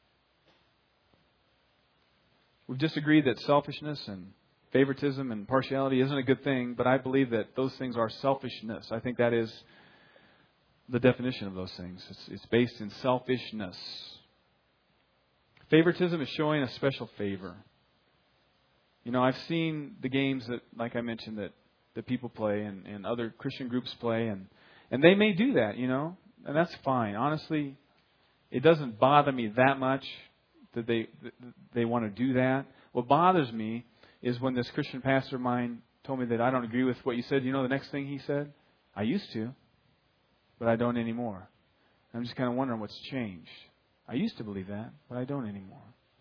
We've disagreed that selfishness and favoritism and partiality isn't a good thing, but I believe that those things are selfishness. I think that is the definition of those things. It's based in selfishness. Favoritism is showing a special favor. You know, I've seen the games that, like I mentioned, that people play and other Christian groups play, and they may do that, you know, and that's fine. Honestly, it doesn't bother me that much that they want to do that. What bothers me is when this Christian pastor of mine told me that I don't agree with what you said. You know the next thing he said? I used to, but I don't anymore. I'm just kind of wondering what's changed. I used to believe that, but I don't anymore.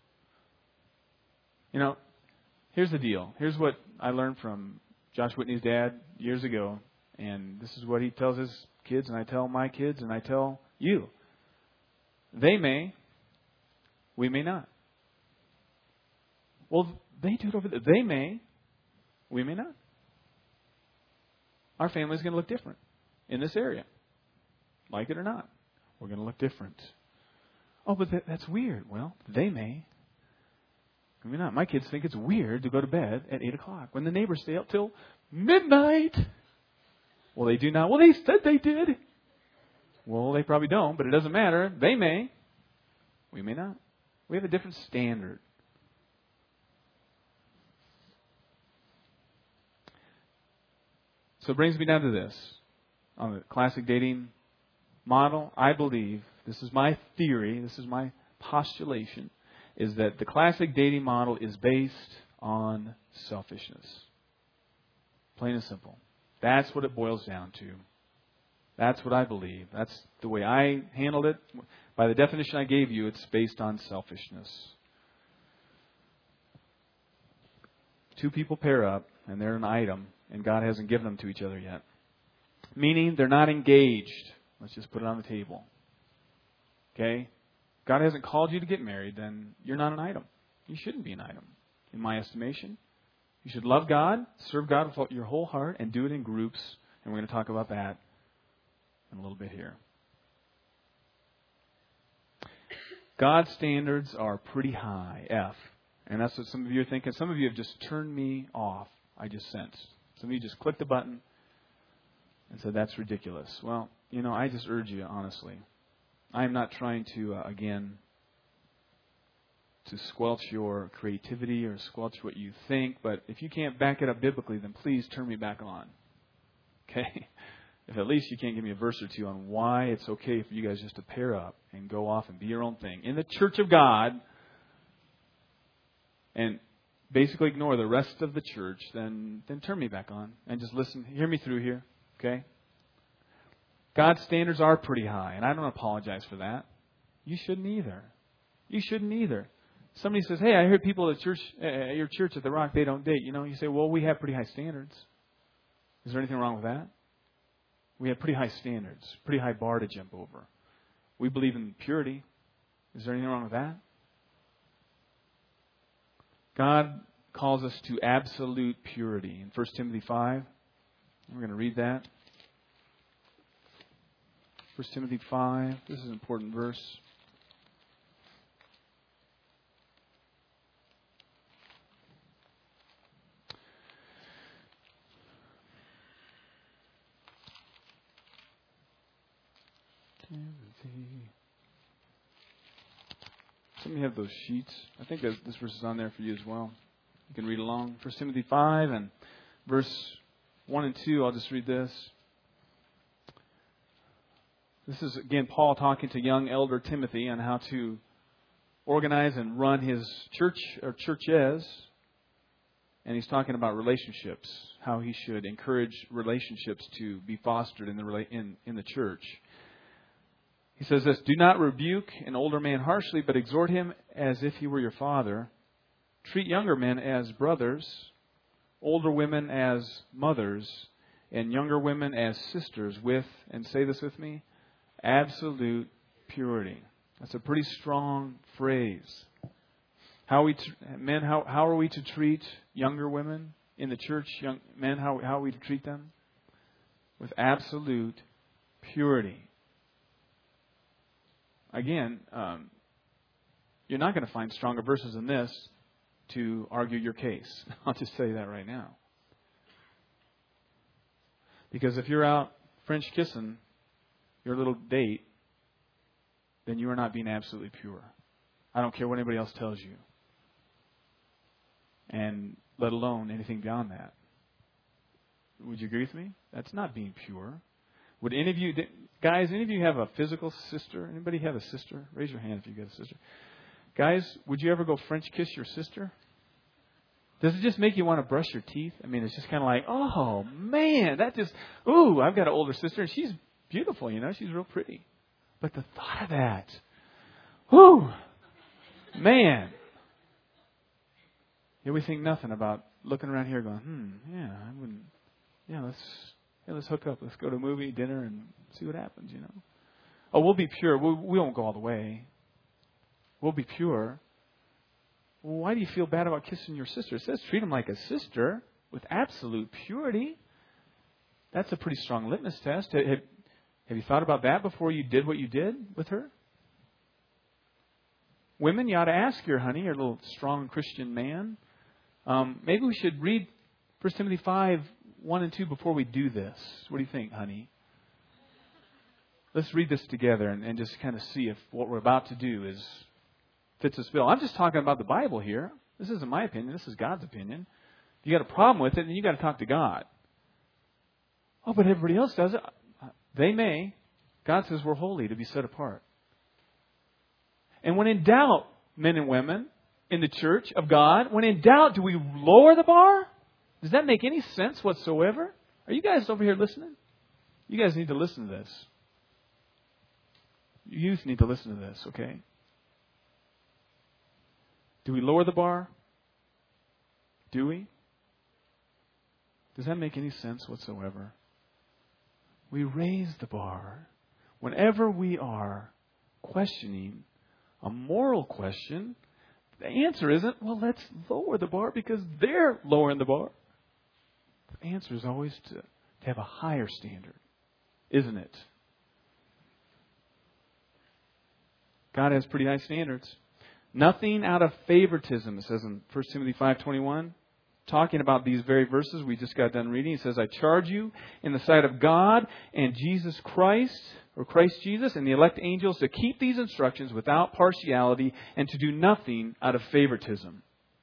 You know, here's the deal. Here's what I learned from Josh Whitney's dad years ago, and this is what he tells his kids, and I tell my kids, and I tell you. They may, we may not. Well, they do it over there. They may, we may not. Our family's going to look different in this area. Like it or not, we're going to look different. Oh, but that's weird. Well, they may. I mean, not. My kids think it's weird to go to bed at 8 o'clock when the neighbors stay up till midnight. Well, they do not. Well, they said they did. Well, they probably don't, but it doesn't matter. They may. We may not. We have a different standard. So it brings me down to this. On the classic dating model, I believe, this is my theory, this is my postulation, is that the classic dating model is based on selfishness. Plain and simple. That's what it boils down to. That's what I believe. That's the way I handled it. By the definition I gave you, it's based on selfishness. Two people pair up, and they're an item and God hasn't given them to each other yet. Meaning they're not engaged. Let's just put it on the table. Okay? God hasn't called you to get married, then you're not an item. You shouldn't be an item, in my estimation. You should love God, serve God with your whole heart, and do it in groups. And we're going to talk about that in a little bit here. God's standards are pretty high, F. And that's what some of you are thinking. Some of you have just turned me off, I just sensed. Some of you just clicked the button and said, that's ridiculous. Well, I just urge you, honestly. I am not trying to, to squelch your creativity or squelch what you think. But if you can't back it up biblically, then please turn me back on. Okay? If at least you can't give me a verse or two on why it's okay for you guys just to pair up and go off and be your own thing in the church of God and basically ignore the rest of the church, then turn me back on and just listen. Hear me through here. Okay? God's standards are pretty high, and I don't apologize for that. You shouldn't either. You shouldn't either. Somebody says, hey, I heard people at church, at your church at the Rock, they don't date. You say, well, we have pretty high standards. Is there anything wrong with that? We have pretty high standards, pretty high bar to jump over. We believe in purity. Is there anything wrong with that? God calls us to absolute purity. In 1 Timothy 5, we're going to read that. 1 Timothy 5, this is an important verse. Some of you have those sheets. I think that this verse is on there for you as well. You can read along. 1 Timothy 5 and verse 1 and 2. I'll just read this. This is, again, Paul talking to young elder Timothy on how to organize and run his church or churches. And he's talking about relationships, how he should encourage relationships to be fostered in the church. He says this, do not rebuke an older man harshly, but exhort him as if he were your father. Treat younger men as brothers, older women as mothers, and younger women as sisters with, and say this with me, absolute purity. That's a pretty strong phrase. How are we to treat younger women in the church? Young men, how are we to treat them? With absolute purity. Again, you're not going to find stronger verses than this to argue your case. I'll just tell you that right now. Because if you're out French kissing your little date, then you are not being absolutely pure. I don't care what anybody else tells you. And let alone anything beyond that. Would you agree with me? That's not being pure. Would any of you, guys, any of you have a physical sister? Anybody have a sister? Raise your hand if you got a sister. Guys, would you ever go French kiss your sister? Does it just make you want to brush your teeth? I mean, it's just kind of like, oh, man, I've got an older sister, and she's beautiful, she's real pretty. But the thought of that, man. We think nothing about looking around here going, I wouldn't, let's hook up. Let's go to a movie, dinner, and see what happens, Oh, we'll be pure. We won't go all the way. We'll be pure. Well, why do you feel bad about kissing your sister? It says treat them like a sister with absolute purity. That's a pretty strong litmus test. Have you thought about that before you did what you did with her? Women, you ought to ask your honey, your little strong Christian man. Maybe we should read 1 Timothy 5, 1 and 2 before we do this. What do you think, honey? Let's read this together and just kind of see if what we're about to do fits this bill. I'm just talking about the Bible here. This isn't my opinion. This is God's opinion. If you got a problem with it, then you got to talk to God. Oh, but everybody else does it. They may. God says we're holy to be set apart. And when in doubt, men and women in the church of God, when in doubt, do we lower the bar? Does that make any sense whatsoever? Are you guys over here listening? You guys need to listen to this. You youth need to listen to this, okay? Do we lower the bar? Do we? Does that make any sense whatsoever? We raise the bar. Whenever we are questioning a moral question, the answer isn't, well, let's lower the bar because they're lowering the bar. The answer is always to have a higher standard, isn't it? God has pretty high standards. Nothing out of favoritism, it says in 1 Timothy 5:21. Talking about these very verses we just got done reading. He says, I charge you in the sight of God and Jesus Christ, or Christ Jesus, and the elect angels to keep these instructions without partiality and to do nothing out of favoritism.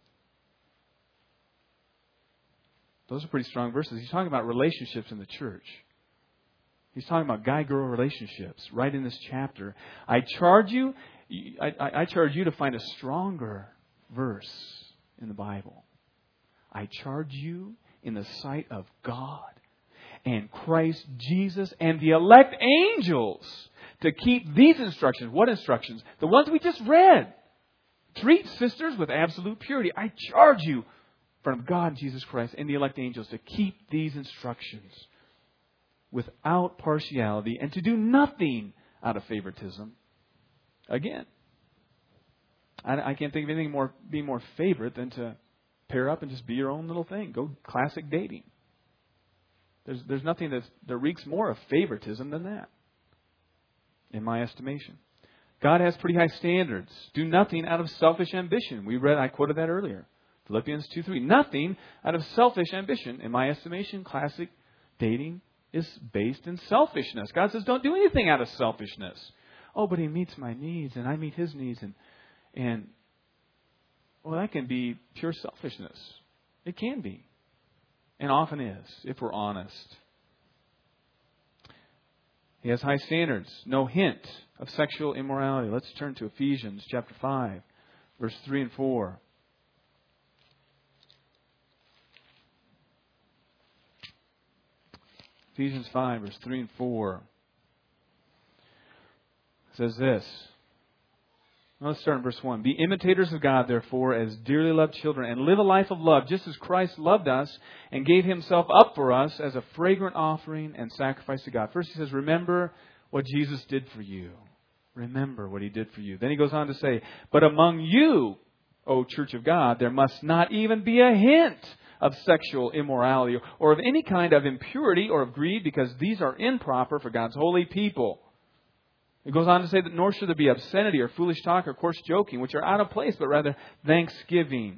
Those are pretty strong verses. He's talking about relationships in the church. He's talking about guy-girl relationships right in this chapter. I charge you to find a stronger verse in the Bible. I charge you in the sight of God and Christ Jesus and the elect angels to keep these instructions. What instructions? The ones we just read. Treat sisters with absolute purity. I charge you from God and Jesus Christ and the elect angels to keep these instructions without partiality and to do nothing out of favoritism. Again, I can't think of anything more favorite than to pair up and just be your own little thing. Go classic dating. There's nothing that reeks more of favoritism than that, in my estimation. God has pretty high standards. Do nothing out of selfish ambition. I quoted that earlier. Philippians 2:3. Nothing out of selfish ambition. In my estimation, classic dating is based in selfishness. God says, don't do anything out of selfishness. Oh, but He meets my needs and I meet His needs. And well, that can be pure selfishness. It can be. And often is, if we're honest. He has high standards. No hint of sexual immorality. Let's turn to Ephesians chapter 5, verse 3 and 4. Ephesians 5, verse 3 and 4. It says this. Let's start in verse 1. Be imitators of God, therefore, as dearly loved children, and live a life of love, just as Christ loved us and gave Himself up for us as a fragrant offering and sacrifice to God. First He says, remember what Jesus did for you. Remember what He did for you. Then He goes on to say, but among you, O Church of God, there must not even be a hint of sexual immorality or of any kind of impurity or of greed, because these are improper for God's holy people. It goes on to say that nor should there be obscenity or foolish talk or coarse joking, which are out of place, but rather thanksgiving.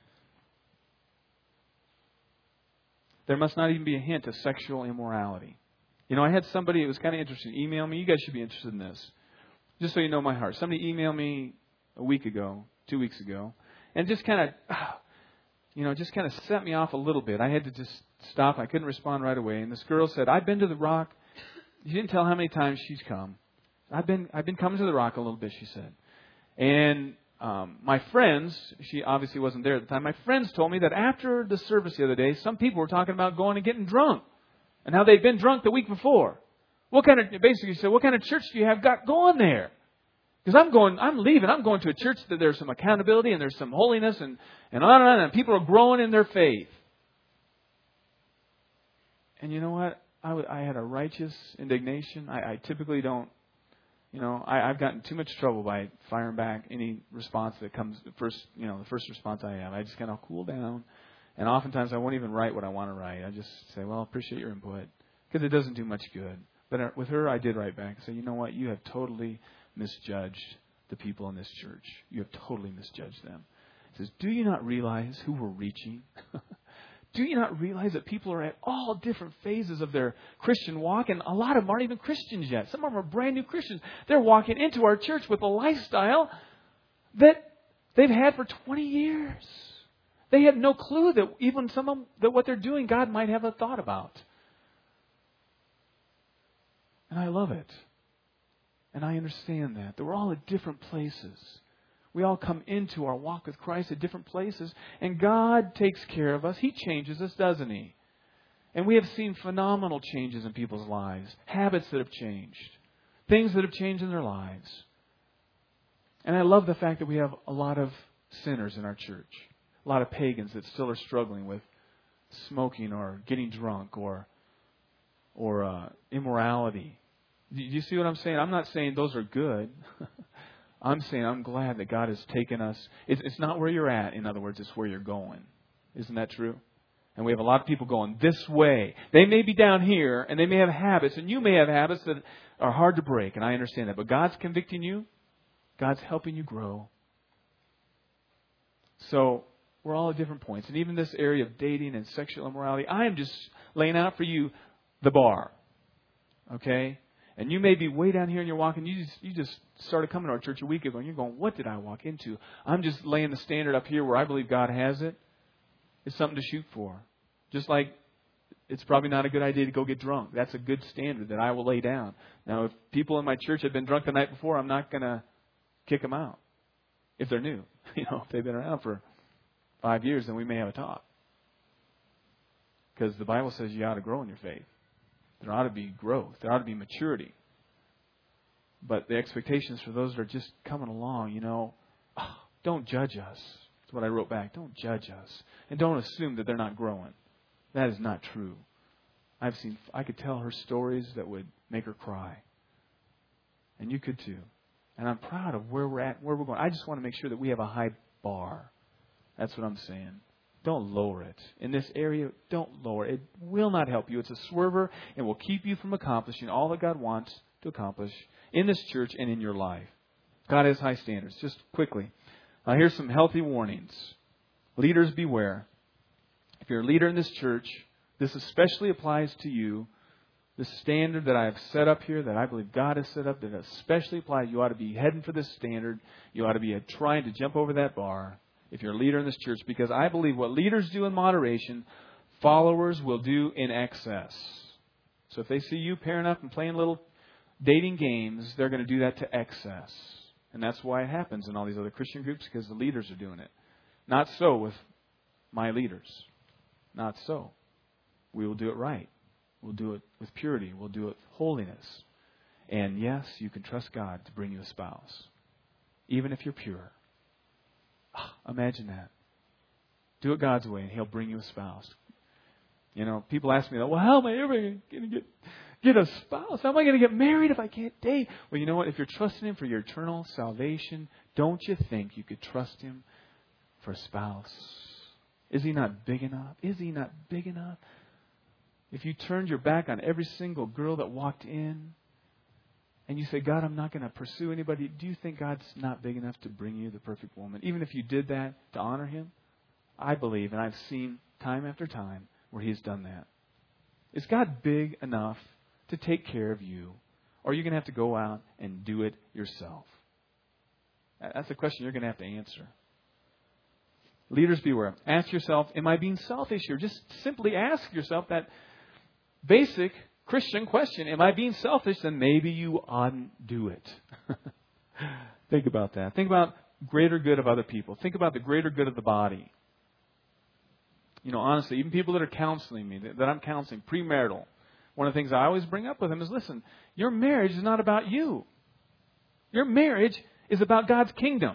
There must not even be a hint of sexual immorality. You know, I had somebody, it was kind of interesting, email me. You guys should be interested in this. Just so you know my heart. Somebody emailed me a week ago, 2 weeks ago, and just kind of set me off a little bit. I had to just stop. I couldn't respond right away. And this girl said, I've been to the Rock. You didn't tell how many times she's come. I've been coming to the Rock a little bit, she said. And my friends, she obviously wasn't there at the time, my friends told me that after the service the other day, some people were talking about going and getting drunk and how they'd been drunk the week before. Basically, she said, what kind of church do you have got going there? Because I'm leaving. I'm going to a church that there's some accountability and there's some holiness and on and on, and people are growing in their faith. And you know what? I had a righteous indignation. I typically don't. I've gotten too much trouble by firing back any response that comes first. The first response I have, I just kind of cool down, and oftentimes I won't even write what I want to write. I just say, "Well, I appreciate your input," because it doesn't do much good. But with her, I did write back and say, "You know what? You have totally misjudged the people in this church. You have totally misjudged them." It says, "Do you not realize who we're reaching?" Do you not realize that people are at all different phases of their Christian walk? And a lot of them aren't even Christians yet. Some of them are brand new Christians. They're walking into our church with a lifestyle that they've had for 20 years. They had no clue that even some of them, that what they're doing, God might have a thought about. And I love it. And I understand that we're all at different places. We all come into our walk with Christ at different places, and God takes care of us. He changes us, doesn't He? And we have seen phenomenal changes in people's lives, habits that have changed, things that have changed in their lives. And I love the fact that we have a lot of sinners in our church, a lot of pagans that still are struggling with smoking or getting drunk or immorality. Do you see what I'm saying? I'm not saying those are good. I'm saying I'm glad that God has taken us. It's not where you're at, in other words, it's where you're going. Isn't that true? And we have a lot of people going this way. They may be down here, and they may have habits, and you may have habits that are hard to break, and I understand that. But God's convicting you. God's helping you grow. So we're all at different points. And even this area of dating and sexual immorality, I am just laying out for you the bar. Okay? And you may be way down here and you're walking. You just started coming to our church a week ago and you're going, what did I walk into? I'm just laying the standard up here where I believe God has it. It's something to shoot for. Just like it's probably not a good idea to go get drunk. That's a good standard that I will lay down. Now, if people in my church have been drunk the night before, I'm not going to kick them out. If they're new. If they've been around for 5 years, then we may have a talk. Because the Bible says you ought to grow in your faith. There ought to be growth. There ought to be maturity. But the expectations for those that are just coming along, don't judge us. That's what I wrote back. Don't judge us. And don't assume that they're not growing. That is not true. I could tell her stories that would make her cry. And you could too. And I'm proud of where we're at, where we're going. I just want to make sure that we have a high bar. That's what I'm saying. Don't lower it. In this area, don't lower it. It will not help you. It's a swerver and will keep you from accomplishing all that God wants to accomplish in this church and in your life. God has high standards. Just quickly, here's some healthy warnings. Leaders, beware. If you're a leader in this church, this especially applies to you. The standard that I have set up here, that I believe God has set up, that especially applies. You ought to be heading for this standard. You ought to be trying to jump over that bar if you're a leader in this church, because I believe what leaders do in moderation, followers will do in excess. So if they see you pairing up and playing little dating games, they're going to do that to excess. And that's why it happens in all these other Christian groups, because the leaders are doing it. Not so with my leaders. Not so. We will do it right. We'll do it with purity. We'll do it with holiness. And yes, you can trust God to bring you a spouse, even if you're pure. Imagine that. Do it God's way, and He'll bring you a spouse. People ask me, well, how am I ever going to get a spouse? How am I going to get married if I can't date? Well, you know what? If you're trusting Him for your eternal salvation, don't you think you could trust Him for a spouse? Is He not big enough? Is He not big enough? If you turned your back on every single girl that walked in, and you say, God, I'm not going to pursue anybody, do you think God's not big enough to bring you the perfect woman? Even if you did that to honor Him? I believe, and I've seen time after time where He's done that. Is God big enough to take care of you? Or are you going to have to go out and do it yourself? That's a question you're going to have to answer. Leaders, beware. Ask yourself, am I being selfish here? Just simply ask yourself that basic Christian question. Am I being selfish? Then maybe you oughtn't do it. Think about that. Think about greater good of other people. Think about the greater good of the body. Honestly, even people that are counseling me, that I'm counseling, premarital, one of the things I always bring up with them is, listen, your marriage is not about you. Your marriage is about God's kingdom.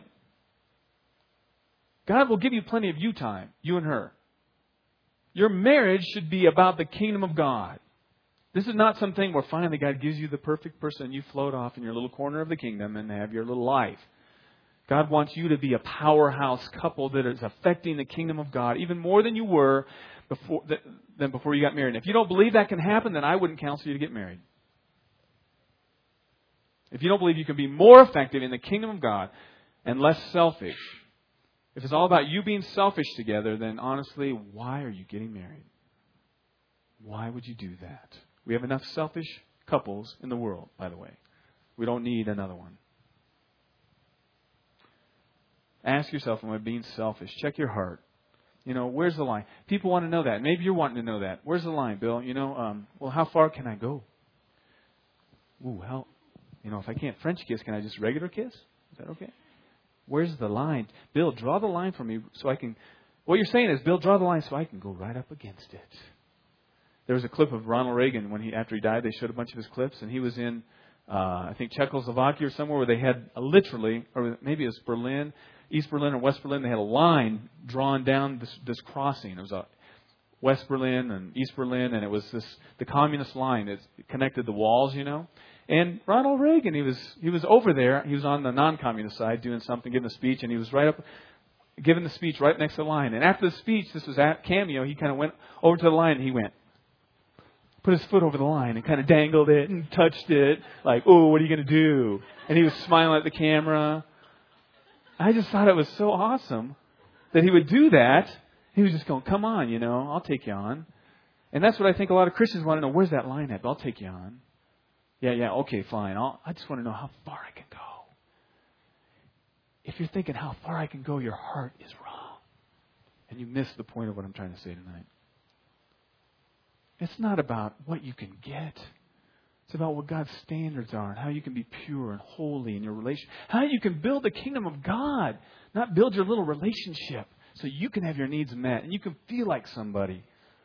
God will give you plenty of you time, you and her. Your marriage should be about the kingdom of God. This is not something where finally God gives you the perfect person and you float off in your little corner of the kingdom and have your little life. God wants you to be a powerhouse couple that is affecting the kingdom of God even more than you were before you got married. And if you don't believe that can happen, then I wouldn't counsel you to get married. If you don't believe you can be more effective in the kingdom of God and less selfish, if it's all about you being selfish together, then honestly, why are you getting married? Why would you do that? We have enough selfish couples in the world, by the way. We don't need another one. Ask yourself, am I being selfish? Check your heart. Where's the line? People want to know that. Maybe you're wanting to know that. Where's the line, Bill? Well, how far can I go? If I can't French kiss, can I just regular kiss? Is that okay? Where's the line? Bill, draw the line for me so I can... What you're saying is, Bill, draw the line so I can go right up against it. There was a clip of Ronald Reagan after he died. They showed a bunch of his clips, and he was in, I think, Czechoslovakia or somewhere where they had literally, or maybe it was Berlin, East Berlin or West Berlin. They had a line drawn down this crossing. It was West Berlin and East Berlin, and it was the communist line that connected the walls, And Ronald Reagan, he was over there. He was on the non-communist side doing something, giving a speech, and he was right up giving the speech right next to the line. And after the speech, this was at Cameo, he kind of went over to the line and he put his foot over the line and kind of dangled it and touched it like, oh, what are you going to do? And he was smiling at the camera. I just thought it was so awesome that he would do that. He was just going, come on, I'll take you on. And that's what I think a lot of Christians want to know. Where's that line at? I'll take you on. Yeah, okay, fine. I just want to know how far I can go. If you're thinking how far I can go, your heart is wrong. And you miss the point of what I'm trying to say tonight. It's not about what you can get. It's about what God's standards are and how you can be pure and holy in your relation. How you can build the kingdom of God, not build your little relationship so you can have your needs met and you can feel like somebody.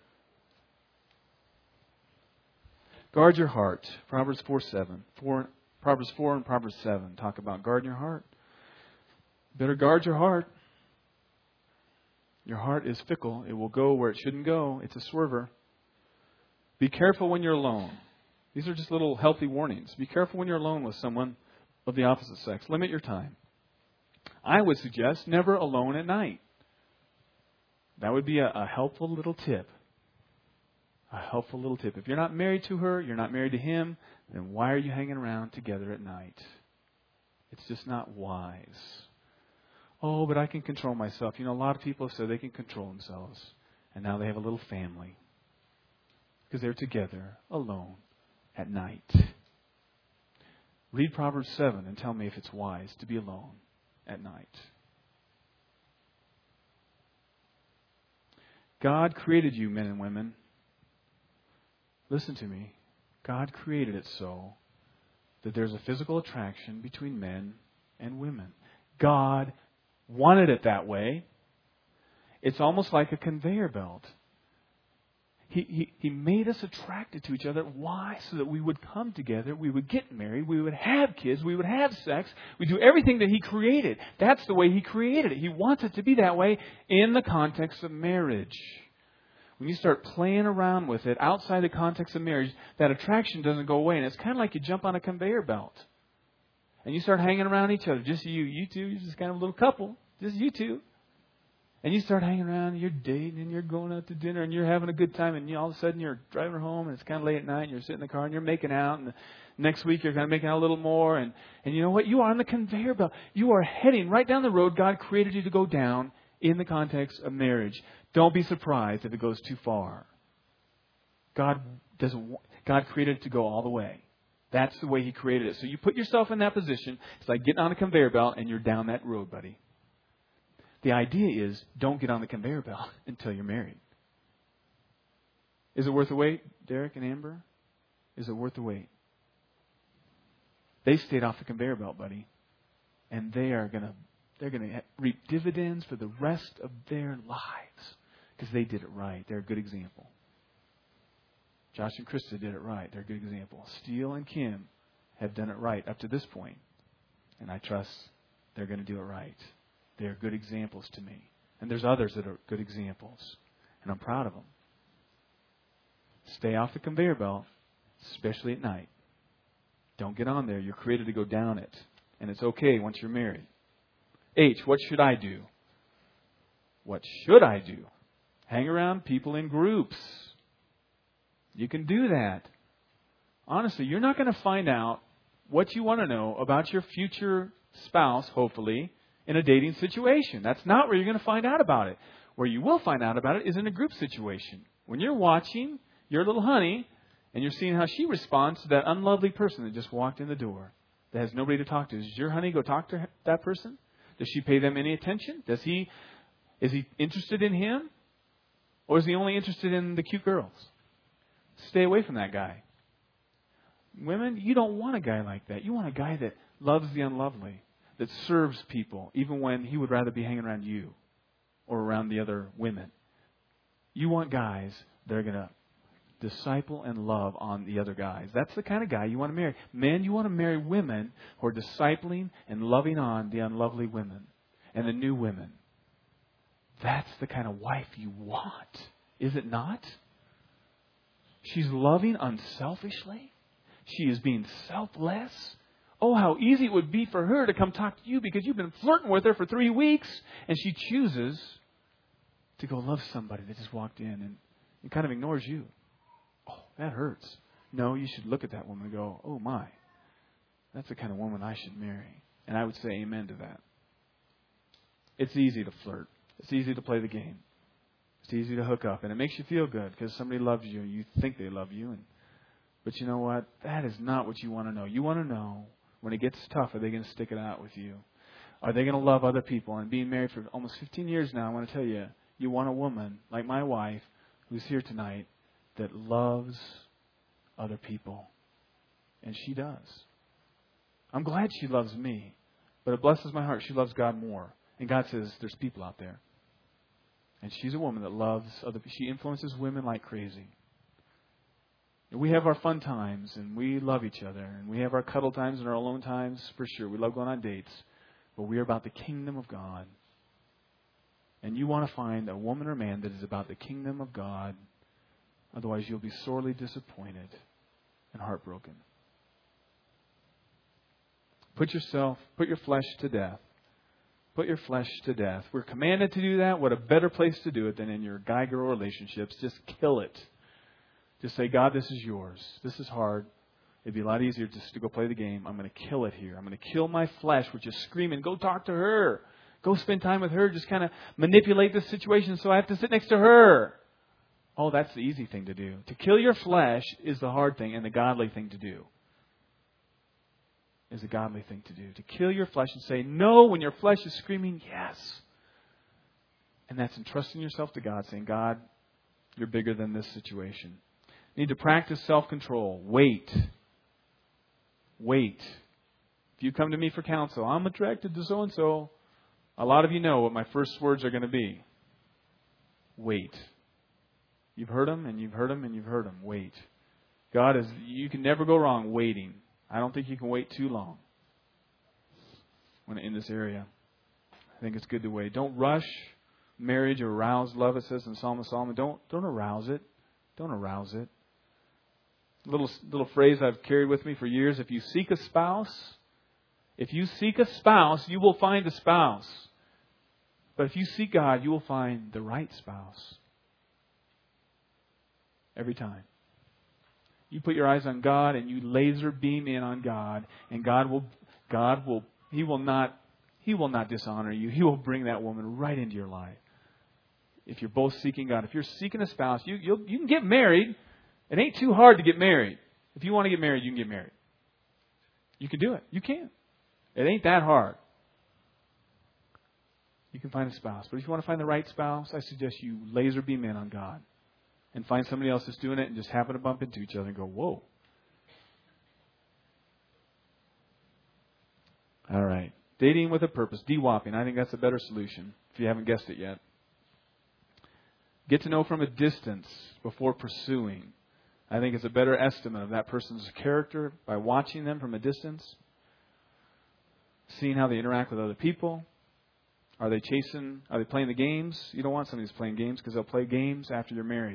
Guard your heart. Proverbs 4:7. Proverbs 4 and Proverbs 7 talk about guarding your heart. Better guard your heart. Your heart is fickle. It will go where it shouldn't go. It's a swerver. Be careful when you're alone. These are just little healthy warnings. Be careful when you're alone with someone of the opposite sex. Limit your time. I would suggest never alone at night. That would be a helpful little tip. A helpful little tip. If you're not married to her, you're not married to him, then why are you hanging around together at night? It's just not wise. Oh, but I can control myself. A lot of people have said they can control themselves. And now they have a little family. Because they're together, alone, at night. Read Proverbs 7 and tell me if it's wise to be alone at night. God created you, men and women. Listen to me. God created it so that there's a physical attraction between men and women. God wanted it that way. It's almost like a conveyor belt. He made us attracted to each other. Why? So that we would come together, we would get married, we would have kids, we would have sex, we do everything that He created. That's the way He created it. He wants it to be that way in the context of marriage. When you start playing around with it outside the context of marriage, that attraction doesn't go away. And it's kind of like you jump on a conveyor belt. And you start hanging around each other. Just you two, you're just kind of a little couple. Just you two. And you start hanging around, and you're dating, and you're going out to dinner, and you're having a good time, and all of a sudden you're driving home, and it's kind of late at night, and you're sitting in the car, and you're making out, and the next week you're kind of making out a little more, and you know what? You are on the conveyor belt. You are heading right down the road God created you to go down in the context of marriage. Don't be surprised if it goes too far. God created it to go all the way. That's the way He created it. So you put yourself in that position. It's like getting on a conveyor belt, and you're down that road, buddy. The idea is, don't get on the conveyor belt until you're married. Is it worth the wait, Derek and Amber? Is it worth the wait? They stayed off the conveyor belt, buddy. And they're going to reap dividends for the rest of their lives. Because they did it right. They're a good example. Josh and Krista did it right. They're a good example. Steele and Kim have done it right up to this point. And I trust they're going to do it right. They're good examples to me. And there's others that are good examples. And I'm proud of them. Stay off the conveyor belt, especially at night. Don't get on there. You're created to go down it. And it's okay once you're married. H, what should I do? What should I do? Hang around people in groups. You can do that. Honestly, you're not going to find out what you want to know about your future spouse, hopefully, in a dating situation. That's not where you're going to find out about it. Where you will find out about it is in a group situation. When you're watching your little honey and you're seeing how she responds to that unlovely person that just walked in the door that has nobody to talk to. Does your honey go talk to that person? Does she pay them any attention? Is he interested in him? Or is he only interested in the cute girls? Stay away from that guy. Women, you don't want a guy like that. You want a guy that loves the unlovely. That serves people, even when he would rather be hanging around you or around the other women. You want guys that are going to disciple and love on the other guys. That's the kind of guy you want to marry. Men, you want to marry women who are discipling and loving on the unlovely women and the new women. That's the kind of wife you want Is it not? She's loving unselfishly. She is being selfless. Oh, how easy it would be for her to come talk to you because you've been flirting with her for 3 weeks, and she chooses to go love somebody that just walked in and kind of ignores you. Oh, that hurts. No, you should look at that woman and go, oh my, that's the kind of woman I should marry. And I would say amen to that. It's easy to flirt. It's easy to play the game. It's easy to hook up. And it makes you feel good because somebody loves you. You think they love you. But you know what? That is not what you want to know. You want to know, when it gets tough, are they going to stick it out with you? Are they going to love other people? And being married for almost 15 years now, I want to tell you, you want a woman like my wife who's here tonight that loves other people. And she does. I'm glad she loves me. But it blesses my heart she loves God more. And God says there's people out there. And she's a woman that loves other people. She influences women like crazy. And we have our fun times, and we love each other. And we have our cuddle times and our alone times, for sure. We love going on dates. But we are about the kingdom of God. And you want to find a woman or man that is about the kingdom of God. Otherwise, you'll be sorely disappointed and heartbroken. Put your flesh to death. Put your flesh to death. We're commanded to do that. What a better place to do it than in your guy-girl relationships. Just kill it. Just say, God, this is yours. This is hard. It'd be a lot easier just to go play the game. I'm going to kill it here. I'm going to kill my flesh, which is screaming, go talk to her. Go spend time with her. Just kind of manipulate the situation so I have to sit next to her. Oh, that's the easy thing to do. To kill your flesh is the hard thing and the godly thing to do. Is a godly thing to do. To kill your flesh and say no when your flesh is screaming yes. And that's entrusting yourself to God, saying, God, you're bigger than this situation. You need to practice self-control. Wait. Wait. If you come to me for counsel, I'm attracted to so-and-so. A lot of you know what my first words are going to be. Wait. You've heard them, and you've heard them, and you've heard them. Wait. You can never go wrong waiting. I don't think you can wait too long when in this area. I think it's good to wait. Don't rush marriage or arouse love, it says in Psalm of Solomon. Don't arouse it. Don't arouse it. Little phrase I've carried with me for years. If you seek a spouse, you will find a spouse. But if you seek God, you will find the right spouse. Every time. You put your eyes on God and you laser beam in on God, and He will not dishonor you. He will bring that woman right into your life. If you're both seeking God, if you're seeking a spouse, you can get married. It ain't too hard to get married. If you want to get married, you can get married. You can do it. You can. It ain't that hard. You can find a spouse. But if you want to find the right spouse, I suggest you laser beam in on God. And find somebody else that's doing it and just happen to bump into each other and go, whoa. All right. Dating with a purpose. DWOPing. I think that's a better solution if you haven't guessed it yet. Get to know from a distance before pursuing. I think it's a better estimate of that person's character by watching them from a distance. Seeing how they interact with other people. Are they playing the games? You don't want somebody who's playing games because they'll play games after they're married.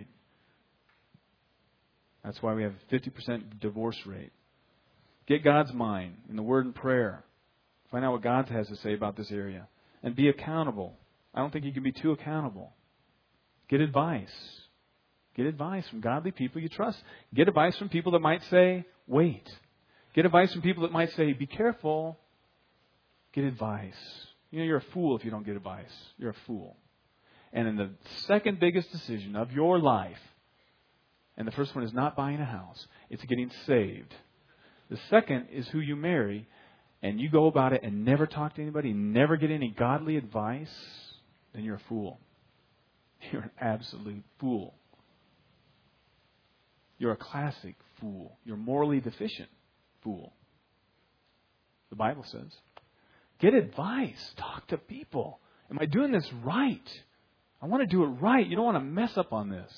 That's why we have a 50% divorce rate. Get God's mind in the Word and prayer. Find out what God has to say about this area. And be accountable. I don't think you can be too accountable. Get advice. Get advice from godly people you trust. Get advice from people that might say, wait. Get advice from people that might say, be careful. Get advice. You know, you're a fool if you don't get advice. You're a fool. And in the second biggest decision of your life, and the first one is not buying a house, it's getting saved. The second is who you marry, and you go about it and never talk to anybody, never get any godly advice, then you're a fool. You're an absolute fool. You're a classic fool. You're morally deficient fool. The Bible says. Get advice. Talk to people. Am I doing this right? I want to do it right. You don't want to mess up on this.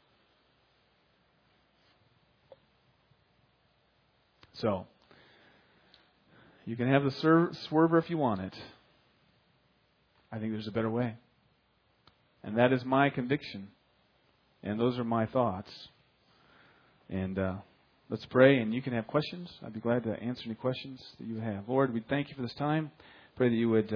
So, you can have the swerver if you want it. I think there's a better way. And that is my conviction. And those are my thoughts. And let's pray, and you can have questions. I'd be glad to answer any questions that you have. Lord, we thank you for this time. Pray that you would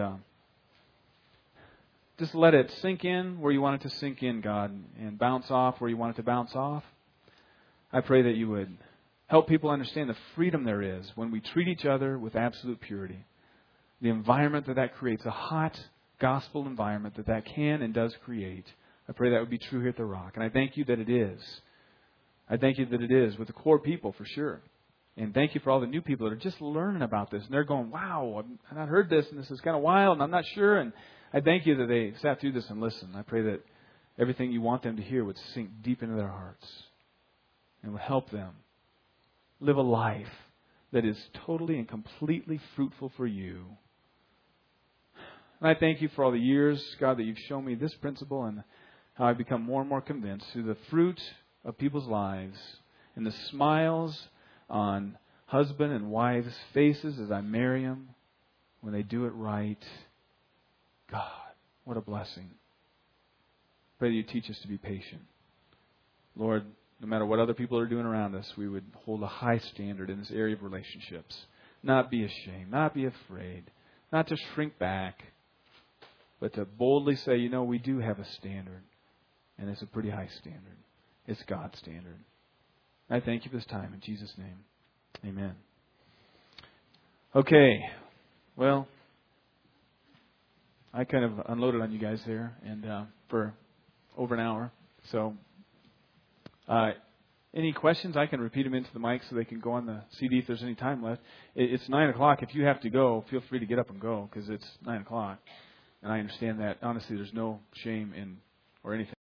just let it sink in where you want it to sink in, God, and bounce off where you want it to bounce off. I pray that you would help people understand the freedom there is when we treat each other with absolute purity. The environment that creates, a hot gospel environment that can and does create. I pray that would be true here at The Rock. And I thank you that it is. I thank you that it is with the core people for sure. And thank you for all the new people that are just learning about this. And they're going, wow, I've not heard this, and this is kind of wild, and I'm not sure. And I thank you that they sat through this and listened. I pray that everything you want them to hear would sink deep into their hearts and would help them live a life that is totally and completely fruitful for you. And I thank you for all the years, God, that you've shown me this principle and how I've become more and more convinced through the fruit of people's lives and the smiles on husband and wives' faces as I marry them when they do it right. God, what a blessing. Pray that you teach us to be patient. Lord, no matter what other people are doing around us, we would hold a high standard in this area of relationships. Not be ashamed, not be afraid, not to shrink back, but to boldly say, you know, we do have a standard, and it's a pretty high standard. It's God's standard. I thank you for this time in Jesus' name. Amen. Okay. Well, I kind of unloaded on you guys there and for over an hour. So any questions, I can repeat them into the mic so they can go on the CD if there's any time left. It's 9 o'clock. If you have to go, feel free to get up and go because it's 9 o'clock. And I understand that. Honestly, there's no shame in or anything.